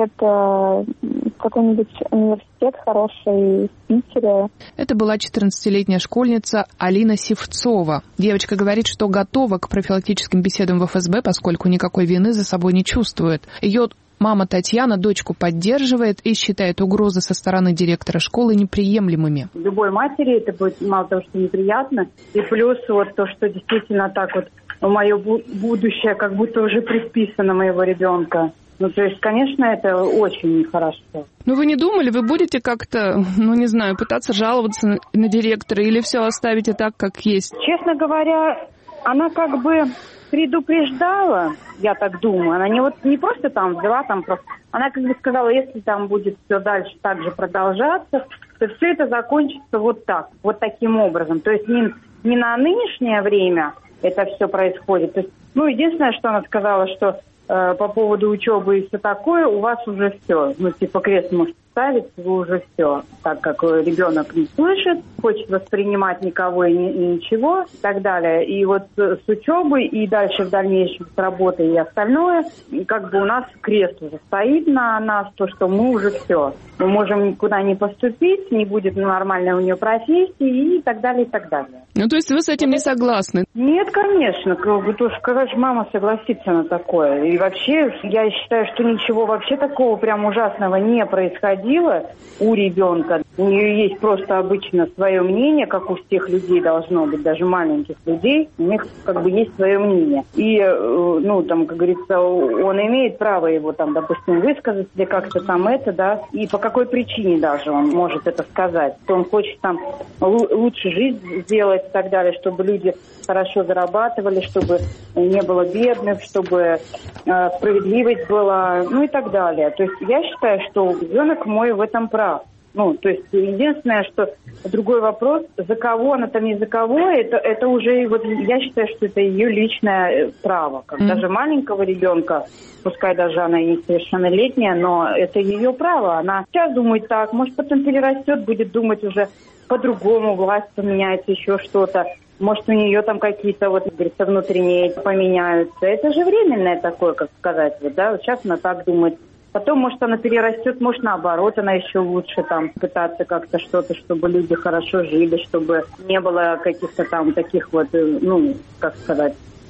где-то в какой-нибудь университет хороший в Питере. Это была четырнадцатилетняя школьница Алина Сивцова. Девочка говорит, что готова к профилактическим беседам в эф эс бэ, поскольку никакой вины за собой не чувствует. Ее мама Татьяна дочку поддерживает и считает угрозы со стороны директора школы неприемлемыми. Любой матери это будет мало того, что неприятно, и плюс вот то, что действительно так вот мое будущее как будто уже предписано моего ребенка. Ну, то есть, конечно, это очень нехорошо. Ну, вы не думали, вы будете как-то, ну, не знаю, пытаться жаловаться на, на директора или все оставите так, как есть? Честно говоря, она как бы предупреждала, я так думаю. Она не, вот, не просто там взяла, там просто... Она как бы сказала, если там будет все дальше так же продолжаться, то все это закончится вот так, вот таким образом. То есть не, не на нынешнее время это все происходит. То есть, ну, единственное, что она сказала, что э, по поводу учебы и все такое, у вас уже все. Ну, типа, крест можете ставить, вы уже все. Так как ребенок не слышит, хочет воспринимать никого и, ни, и ничего, и так далее. И вот с учебой и дальше в дальнейшем с работой и остальное, как бы у нас крест уже стоит на нас, то, что мы уже все. Мы можем никуда не поступить, не будет нормальной у нее профессии и так далее, и так далее. Ну, то есть вы с этим не согласны? Нет, конечно. Потому что, как же мама согласится на такое? И вообще, я считаю, что ничего вообще такого прям ужасного не происходило у ребенка. У нее есть просто обычно свое мнение, как у всех людей должно быть, даже маленьких людей. У них как бы есть свое мнение. И, ну, там, как говорится, он имеет право его, там, допустим, высказать или как-то там это, да, и по какой причине даже он может это сказать. Что он хочет там лучше жизнь сделать и так далее, чтобы люди хорошо зарабатывали, чтобы не было бедных, чтобы э, справедливость была, ну и так далее. То есть я считаю, что ребенок мой в этом прав. Ну, то есть единственное, что другой вопрос, за кого она там не за кого, это, это уже, вот я считаю, что это ее личное право. Как mm-hmm. даже маленького ребенка, пускай даже она и несовершеннолетняя, но это ее право. Она сейчас думает так, может потом перерастет, будет думать уже по-другому, власть поменяется, еще что-то. Может, у нее там какие-то, вот, говорится, внутренние поменяются. Это же временное такое, как сказать, вот, да, вот сейчас она так думает. Потом, может, она перерастет, может, наоборот, она еще лучше там пытаться как-то что-то, чтобы люди хорошо жили, чтобы не было каких-то там таких вот, ну, как сказать,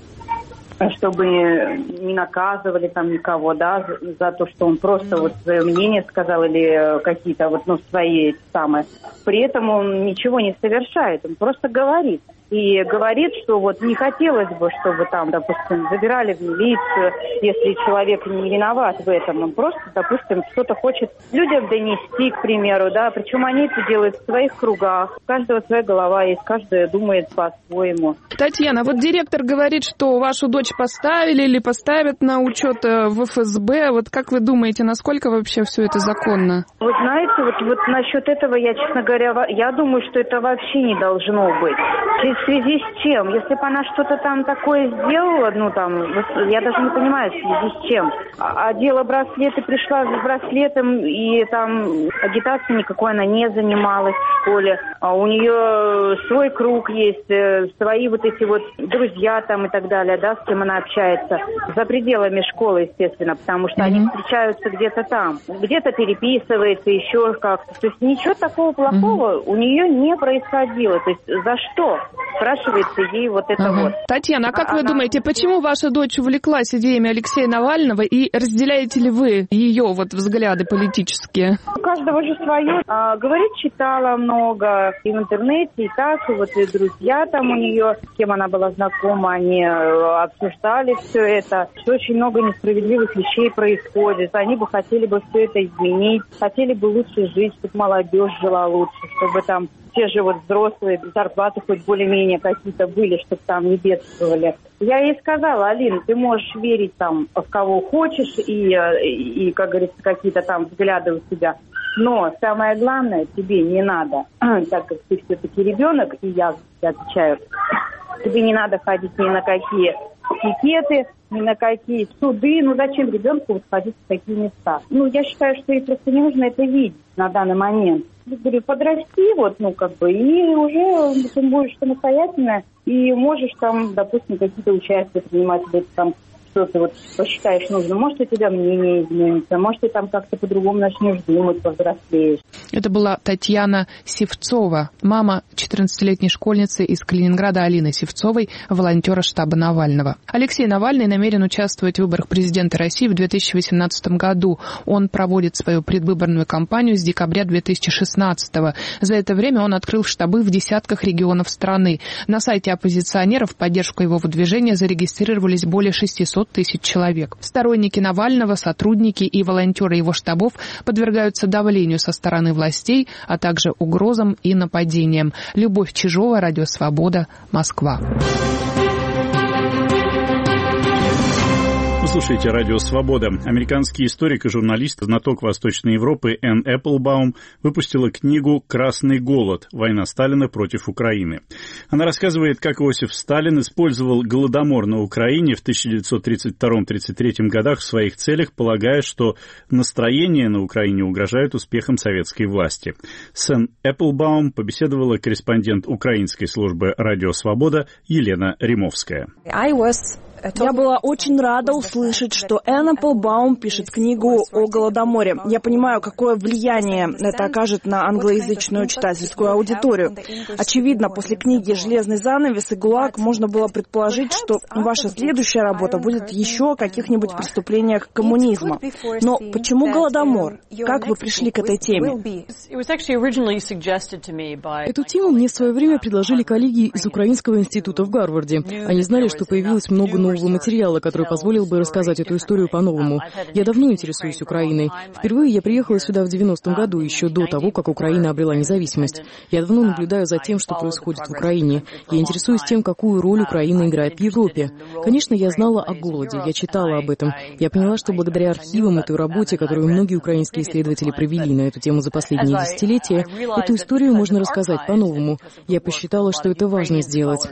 чтобы не наказывали там никого, да, за, за то, что он просто вот свое мнение сказал или какие-то вот, ну, свои самые. При этом он ничего не совершает, он просто говорит. и говорит, что вот не хотелось бы, чтобы там, допустим, забирали в милицию, если человек не виноват в этом. Он просто, допустим, что-то хочет людям донести, к примеру, да, причем они это делают в своих кругах. У каждого своя голова есть, каждый думает по-своему. Татьяна, вот директор говорит, что вашу дочь поставили или поставят на учет в эф эс бэ. Вот как вы думаете, насколько вообще все это законно? Вы знаете, вот, вот насчет этого я, честно говоря, я думаю, что это вообще не должно быть. В связи с чем? Если бы она что-то там такое сделала, ну там, я даже не понимаю, в связи с чем. А, а дело браслеты, пришла с браслетом, и там агитацией никакой она не занималась в школе. А у нее свой круг есть, свои вот эти вот друзья там и так далее, да, с кем она общается. За пределами школы, естественно, потому что mm-hmm. они встречаются где-то там. Где-то переписывается, еще как-то. То есть ничего такого плохого mm-hmm. у нее не происходило. То есть за что? Спрашивается ей вот это ага. вот. Татьяна, а как а, вы она... думаете, почему ваша дочь увлеклась идеями Алексея Навального, и разделяете ли вы ее вот взгляды политические? У каждого же свое. А, говорит, читала много и в интернете, и так, и вот и друзья там у нее, с кем она была знакома, они обсуждали все это, что очень много несправедливых вещей происходит. Они бы хотели бы все это изменить, хотели бы лучше жить, чтобы молодежь жила лучше, чтобы там те же вот взрослые зарплаты хоть более-менее какие-то были, чтобы там не бедствовали. Я ей сказала: Алина, ты можешь верить там в кого хочешь и, и, и как говорится, какие-то там взгляды у себя. Но самое главное, тебе не надо, так как ты все-таки ребенок, и я отвечаю, тебе не надо ходить ни на какие пикеты, ни на какие суды. Ну зачем ребенку вот ходить в такие места? Ну я считаю, что ей просто не нужно это видеть на данный момент. Я говорю, подрасти, вот, ну, как бы, и уже ты будешь самостоятельная, и можешь там, допустим, какие-то участия принимать в этом, там, что ты вот посчитаешь нужным. Может, у тебя мнение изменится, может, ты там как-то по-другому начнешь думать, повзрослеешь. Это была Татьяна Сивцова, мама четырнадцатилетней школьницы из Калининграда Алины Сивцовой, волонтера штаба Навального. Алексей Навальный намерен участвовать в выборах президента России в две тысячи восемнадцатом году. Он проводит свою предвыборную кампанию с декабря две тысячи шестнадцатого. За это время он открыл штабы в десятках регионов страны. На сайте оппозиционеров в поддержку его выдвижения зарегистрировались более шестисот тысяч человек. Сторонники Навального, сотрудники и волонтеры его штабов подвергаются давлению со стороны властей, а также угрозам и нападениям. Любовь Чижова, Радио Свобода, Москва. Вы слушаете Радио Свобода. Американский историк и журналист, знаток Восточной Европы Энн Эпплбаум выпустила книгу «Красный голод. Война Сталина против Украины». Она рассказывает, как Иосиф Сталин использовал голодомор на Украине в тысяча девятьсот тридцать втором — тридцать третьем годах в своих целях, полагая, что настроения на Украине угрожают успехам советской власти. С Энн Эпплбаум побеседовала корреспондент украинской службы «Радио Свобода» Елена Римовская. Я была очень рада услышать, что Энн Эпплбаум пишет книгу о Голодоморе. Я понимаю, какое влияние это окажет на англоязычную читательскую аудиторию. Очевидно, после книги «Железный занавес» и ГУЛАГ можно было предположить, что ваша следующая работа будет еще о каких-нибудь преступлениях коммунизма. Но почему Голодомор? Как вы пришли к этой теме? Эту тему мне в свое время предложили коллеги из Украинского института в Гарварде. Они знали, что появилось много нового материала, который позволил бы рассказать эту историю по-новому. Я давно интересуюсь Украиной. Впервые я приехала сюда в девяностом году, еще до того, как Украина обрела независимость. Я давно наблюдаю за тем, что происходит в Украине. Я интересуюсь тем, какую роль Украина играет в Европе. Конечно, я знала о голоде, я читала об этом. Я поняла, что благодаря архивам и той работе, которую многие украинские исследователи провели на эту тему за последние десятилетия, эту историю можно рассказать по-новому. Я посчитала, что это важно сделать.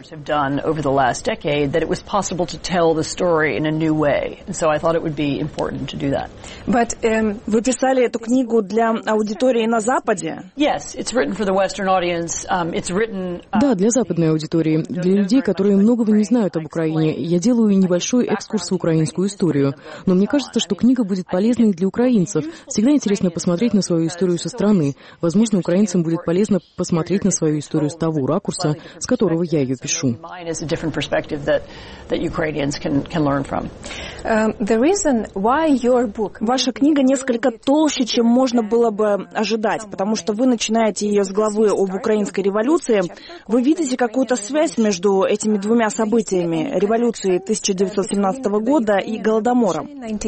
Tell the story in a new way. And so I thought it would be important to do that. But um, вы писали эту книгу для аудитории на Западе? Yes, it's written for the Western audience. Um, it's written. Uh, да, для западной аудитории, для людей, которые многого не знают об Украине. Я делаю небольшой экскурс в украинскую историю. Но мне кажется, что книга будет полезной для украинцев. Всегда интересно посмотреть на свою историю со стороны. Возможно, украинцам будет полезно посмотреть на свою историю с того ракурса, с которого я ее пишу. Can, can learn from. Ваша книга несколько толще, чем можно было бы ожидать, потому что вы начинаете ее с главы об украинской революции. Вы видите какую-то связь между этими двумя событиями, революцией тысяча девятьсот семнадцатого года и Голодомором?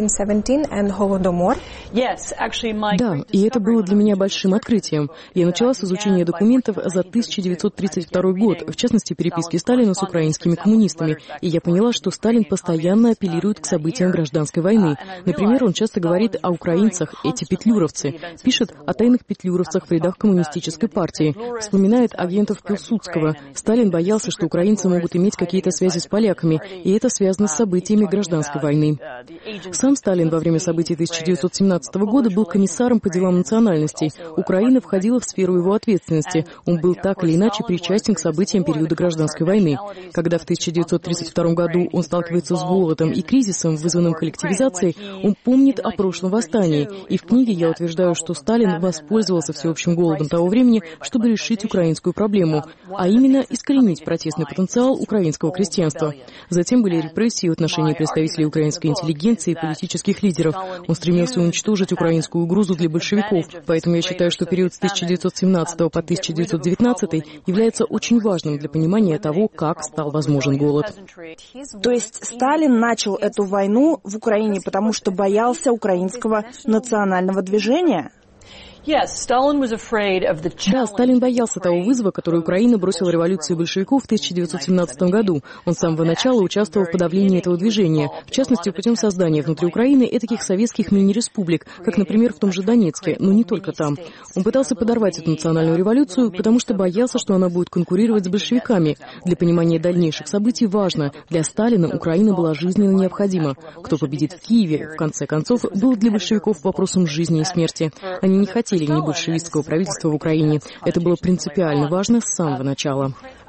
Да, и это было для меня большим открытием. Я начала с изучения документов за тысяча девятьсот тридцать второй год, в частности, переписки Сталина с украинскими коммунистами, и я поняла, что Сталин постоянно апеллирует к событиям гражданской войны. Например, он часто говорит о украинцах, эти петлюровцы, пишет о тайных петлюровцах в рядах коммунистической партии, вспоминает агентов Пилсудского. Сталин боялся, что украинцы могут иметь какие-то связи с поляками, и это связано с событиями гражданской войны. Сам Сталин во время событий тысяча девятьсот семнадцатого года был комиссаром по делам национальностей. Украина входила в сферу его ответственности. Он был так или иначе причастен к событиям периода гражданской войны. Когда в тысяча девятьсот тридцать втором году он сталкивается с голодом и кризисом, вызванным коллективизацией, он помнит о прошлом восстании. И в книге я утверждаю, что Сталин воспользовался всеобщим голодом того времени, чтобы решить украинскую проблему, а именно искоренить протестный потенциал украинского крестьянства. Затем были репрессии в отношении представителей украинской интеллигенции и политических лидеров. Он стремился уничтожить украинскую угрозу для большевиков. Поэтому я считаю, что период с тысяча девятьсот семнадцатого по тысяча девятьсот девятнадцатый является очень важным для понимания того, как стал возможен голод. То есть Сталин начал эту войну в Украине, потому что боялся украинского национального движения? Да, Сталин боялся того вызова, который Украина бросила революции большевиков в тысяча девятьсот семнадцатом году. Он с самого начала участвовал в подавлении этого движения, в частности, путем создания внутри Украины этаких советских мини-республик, как, например, в том же Донецке, но не только там. Он пытался подорвать эту национальную революцию, потому что боялся, что она будет конкурировать с большевиками. Для понимания дальнейших событий важно, для Сталина Украина была жизненно необходима. Кто победит в Киеве, в конце концов, был для большевиков вопросом жизни и смерти. Они не хотели или не большевистского правительства в Украине. Это было принципиально важно с самого начала.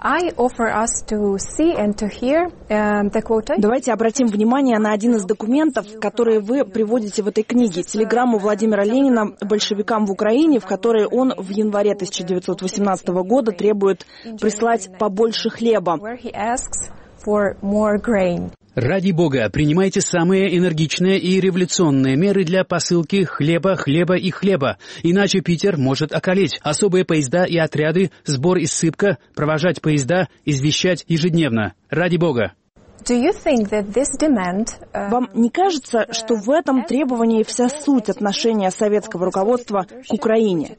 Давайте обратим внимание на один из документов, которые вы приводите в этой книге. Телеграмму Владимира Ленина большевикам в Украине, в которой он в январе тысяча девятьсот восемнадцатого года требует прислать побольше хлеба. Ради Бога, принимайте самые энергичные и революционные меры для посылки хлеба, хлеба и хлеба. Иначе Питер может околеть. Особые поезда и отряды, сбор и ссыпка, провожать поезда, извещать ежедневно. Ради Бога. Вам не кажется, что в этом требовании вся суть отношения советского руководства к Украине?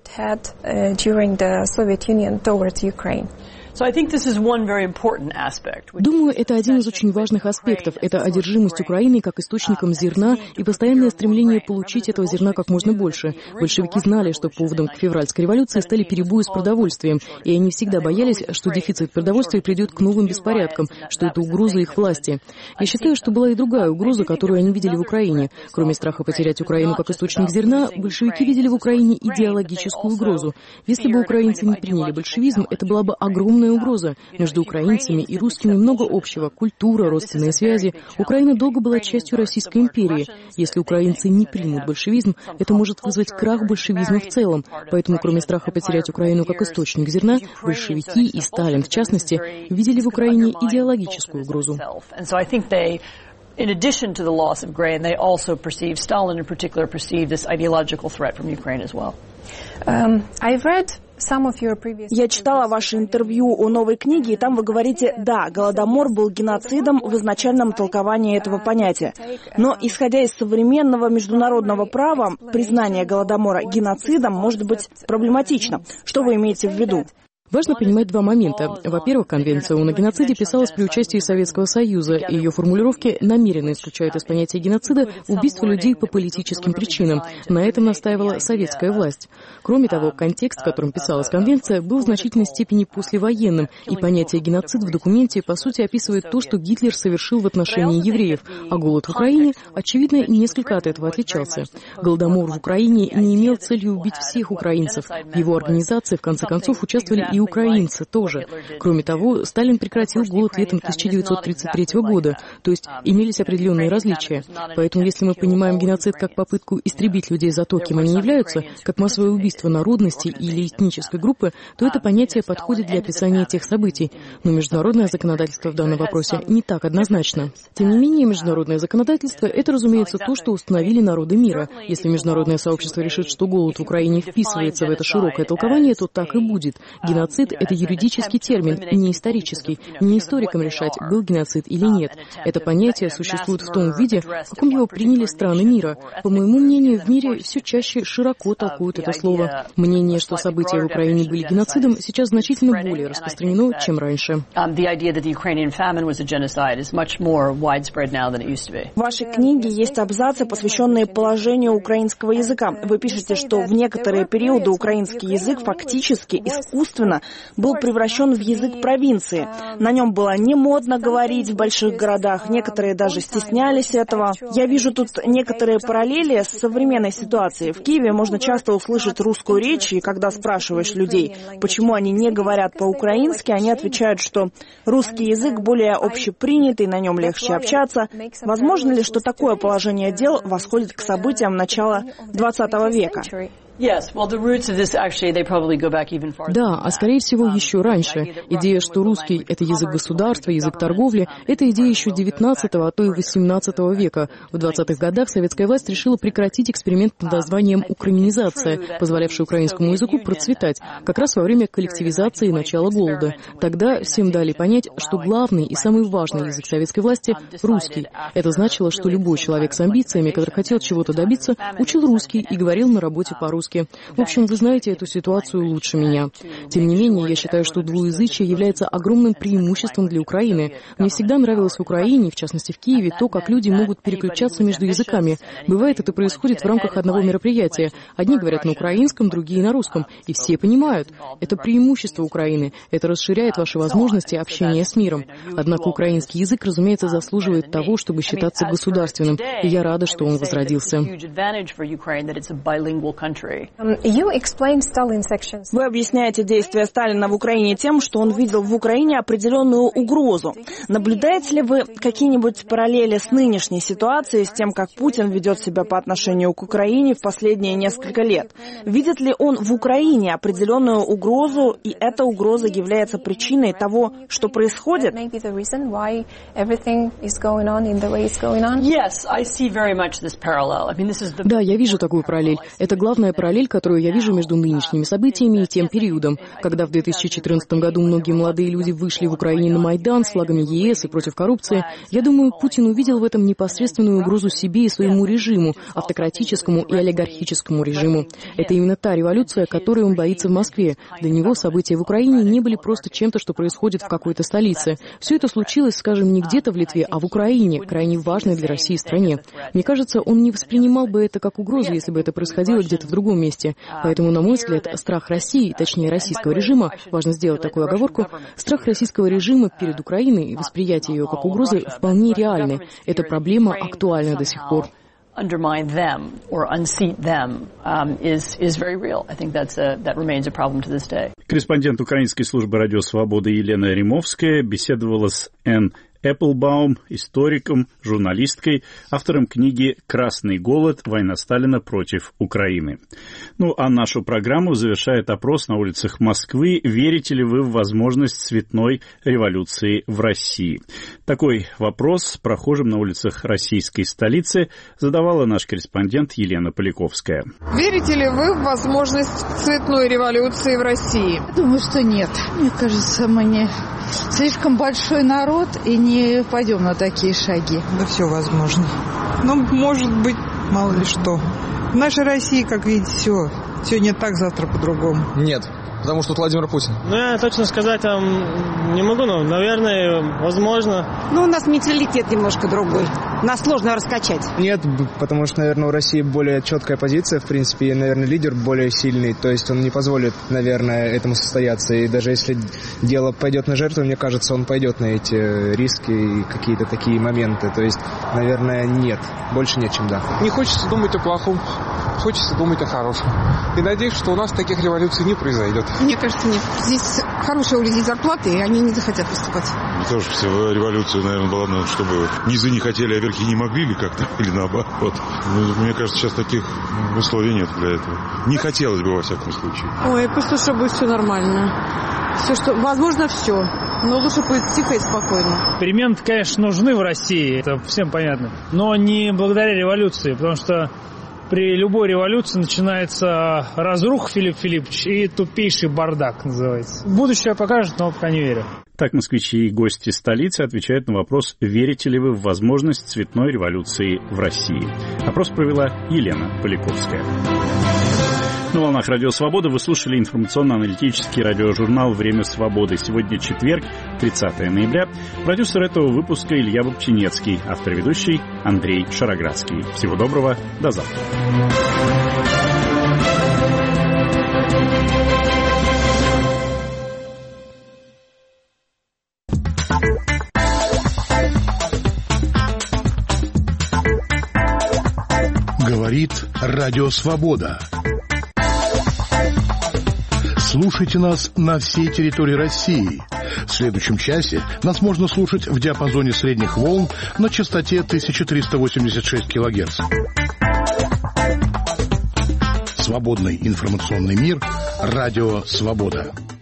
Думаю, это один из очень важных аспектов. Это одержимость Украины как источником зерна и постоянное стремление получить этого зерна как можно больше. Большевики знали, что поводом к февральской революции стали перебои с продовольствием, и они всегда боялись, что дефицит продовольствия приведет к новым беспорядкам, что это угроза их власти. Я считаю, что была и другая угроза, которую они видели в Украине. Кроме страха потерять Украину как источник зерна, большевики видели в Украине идеологическую угрозу. Если бы украинцы не приняли большевизм, это была бы огромная угроза. Между украинцами и русскими много общего. Культура, родственные связи. Украина долго была частью Российской империи. Если украинцы не примут большевизм, это может вызвать крах большевизма в целом. Поэтому, кроме страха потерять Украину как источник зерна, большевики и Сталин, в частности, видели в Украине идеологическую угрозу. In addition to the loss of grain, they also perceived, Stalin in particular, perceived this ideological threat from Ukraine as well. Um, I've read Я читала ваше интервью о новой книге, и там вы говорите, да, Голодомор был геноцидом в изначальном толковании этого понятия. Но, исходя из современного международного права, признание Голодомора геноцидом может быть проблематично. Что вы имеете в виду? Важно понимать два момента. Во-первых, Конвенция ООН о геноциде писалась при участии Советского Союза, и ее формулировки намеренно исключают из понятия геноцида убийство людей по политическим причинам. На этом настаивала советская власть. Кроме того, контекст, в котором писалась Конвенция, был в значительной степени послевоенным, и понятие геноцид в документе, по сути, описывает то, что Гитлер совершил в отношении евреев, а голод в Украине, очевидно, несколько от этого отличался. Голодомор в Украине не имел целью убить всех украинцев. В его организации, в конце концов, участвовали и и украинцы тоже. Кроме того, Сталин прекратил голод летом тысяча девятьсот тридцать третьего года, то есть имелись определенные различия. Поэтому если мы понимаем геноцид как попытку истребить людей за то, кем они являются, как массовое убийство народности или этнической группы, то это понятие подходит для описания тех событий. Но международное законодательство в данном вопросе не так однозначно. Тем не менее, международное законодательство — это, разумеется, то, что установили народы мира. Если международное сообщество решит, что голод в Украине вписывается в это широкое толкование, то так и будет. Геноцид — это юридический термин, не исторический. Не историкам решать, был геноцид или нет. Это понятие существует в том виде, в каком его приняли страны мира. По моему мнению, в мире все чаще широко толкуют это слово. Мнение, что события в Украине были геноцидом, сейчас значительно более распространено, чем раньше. В вашей книге есть абзацы, посвященные положению украинского языка. Вы пишете, что в некоторые периоды украинский язык фактически искусственно был превращен в язык провинции. На нем было не модно говорить в больших городах, некоторые даже стеснялись этого. Я вижу тут некоторые параллели с современной ситуацией. В Киеве можно часто услышать русскую речь, и когда спрашиваешь людей, почему они не говорят по-украински, они отвечают, что русский язык более общепринятый, на нем легче общаться. Возможно ли, что такое положение дел восходит к событиям начала двадцатого века? Да, а скорее всего еще раньше. Идея, что русский — это язык государства, язык торговли, это идея еще девятнадцатого, а то и восемнадцатого века. В двадцатых годах советская власть решила прекратить эксперимент под названием «украинизация», позволявший украинскому языку процветать, как раз во время коллективизации и начала голода. Тогда всем дали понять, что главный и самый важный язык советской власти — русский. Это значило, что любой человек с амбициями, который хотел чего-то добиться, учил русский и говорил на работе по-русски. В общем, вы знаете эту ситуацию лучше меня. Тем не менее, я считаю, что двуязычие является огромным преимуществом для Украины. Мне всегда нравилось в Украине, в частности в Киеве, то, как люди могут переключаться между языками. Бывает, это происходит в рамках одного мероприятия. Одни говорят на украинском, другие на русском. И все понимают. Это преимущество Украины. Это расширяет ваши возможности общения с миром. Однако украинский язык, разумеется, заслуживает того, чтобы считаться государственным. И я рада, что он возродился. Вы объясняете действия Сталина в Украине тем, что он видел в Украине определенную угрозу. Наблюдаете ли вы какие-нибудь параллели с нынешней ситуацией, с тем, как Путин ведет себя по отношению к Украине в последние несколько лет? Видит ли он в Украине определенную угрозу, и эта угроза является причиной того, что происходит? Да, я вижу такую параллель. Это главная параллель, которую я вижу между нынешними событиями и тем периодом, когда в две тысячи четырнадцатом году многие молодые люди вышли в Украине на Майдан с флагами ЕС и против коррупции. Я думаю, Путин увидел в этом непосредственную угрозу себе и своему режиму, автократическому и олигархическому режиму. Это именно та революция, которой он боится в Москве. Для него события в Украине не были просто чем-то, что происходит в какой-то столице. Все это случилось, скажем, не где-то в Литве, а в Украине, крайне важной для России стране. Мне кажется, он не воспринимал бы это как угрозу, если бы это происходило где-то в другом месте. Поэтому, на мой взгляд, страх России, точнее российского режима, важно сделать такую оговорку, страх российского режима перед Украиной и восприятие ее как угрозы вполне реальны. Эта проблема актуальна до сих пор. undermine them or unseat them um, is is very real. I think that's a, that remains a problem to this day. Корреспондент Украинской службы радио «Свобода» Елена Римовская беседовала с Энн Эпплбаум, историком, журналисткой, автором книги «Красный голод. Война Сталина против Украины». Ну, а нашу программу завершает опрос на улицах Москвы. Верите ли вы в возможность цветной революции в России? Такой вопрос прохожим на улицах российской столицы задавала наш корреспондент Елена Поляковская. Верите ли вы в возможность цветной революции в России? Думаю, что нет. Мне кажется, мы не слишком большой народ и не пойдем на такие шаги. Да все возможно. Ну, может быть, мало ли что. В нашей России, как видите, все. Сегодня так, завтра по-другому. Нет, потому что Владимир Путин. Ну, я точно сказать вам не могу, но, наверное, возможно. Ну, у нас менталитет немножко другой. Нас сложно раскачать. Нет, потому что, наверное, у России более четкая позиция, в принципе, и, наверное, лидер более сильный, то есть он не позволит, наверное, этому состояться. И даже если дело пойдет на жертву, мне кажется, он пойдет на эти риски и какие-то такие моменты. То есть, наверное, нет. Больше нет, чем да. Не хочется думать о плохом, хочется думать о хорошем. И надеюсь, что у нас таких революций не произойдет. Мне кажется, нет. Здесь хорошие у людей зарплаты, и они не захотят выступать. Тоже вся революция, наверное, была, ну, чтобы низы не хотели, а верхи не могли, или как-то, или наоборот. Ну, мне кажется, сейчас таких условий нет для этого. Не хотелось бы, во всяком случае. Ой, просто чтобы было все нормально. Все, что... Возможно, все. Но лучше будет тихо и спокойно. Перемены, конечно, нужны в России, это всем понятно. Но не благодаря революции, потому что при любой революции начинается разруха, Филипп Филиппович, и тупейший бардак называется. Будущее покажет, но пока не верю. Так москвичи и гости столицы отвечают на вопрос, верите ли вы в возможность цветной революции в России. Опрос провела Елена Поляковская. На волнах Радио Свобода вы слушали информационно-аналитический радиожурнал «Время свободы». Сегодня четверг, тридцатое ноября. Продюсер этого выпуска Илья Бобчинецкий, автор и ведущий Андрей Шароградский. Всего доброго, до завтра. Говорит Радио Свобода. Слушайте нас на всей территории России. В следующем часе нас можно слушать в диапазоне средних волн на частоте тысяча триста восемьдесят шесть килогерц. Свободный информационный мир. Радио Свобода.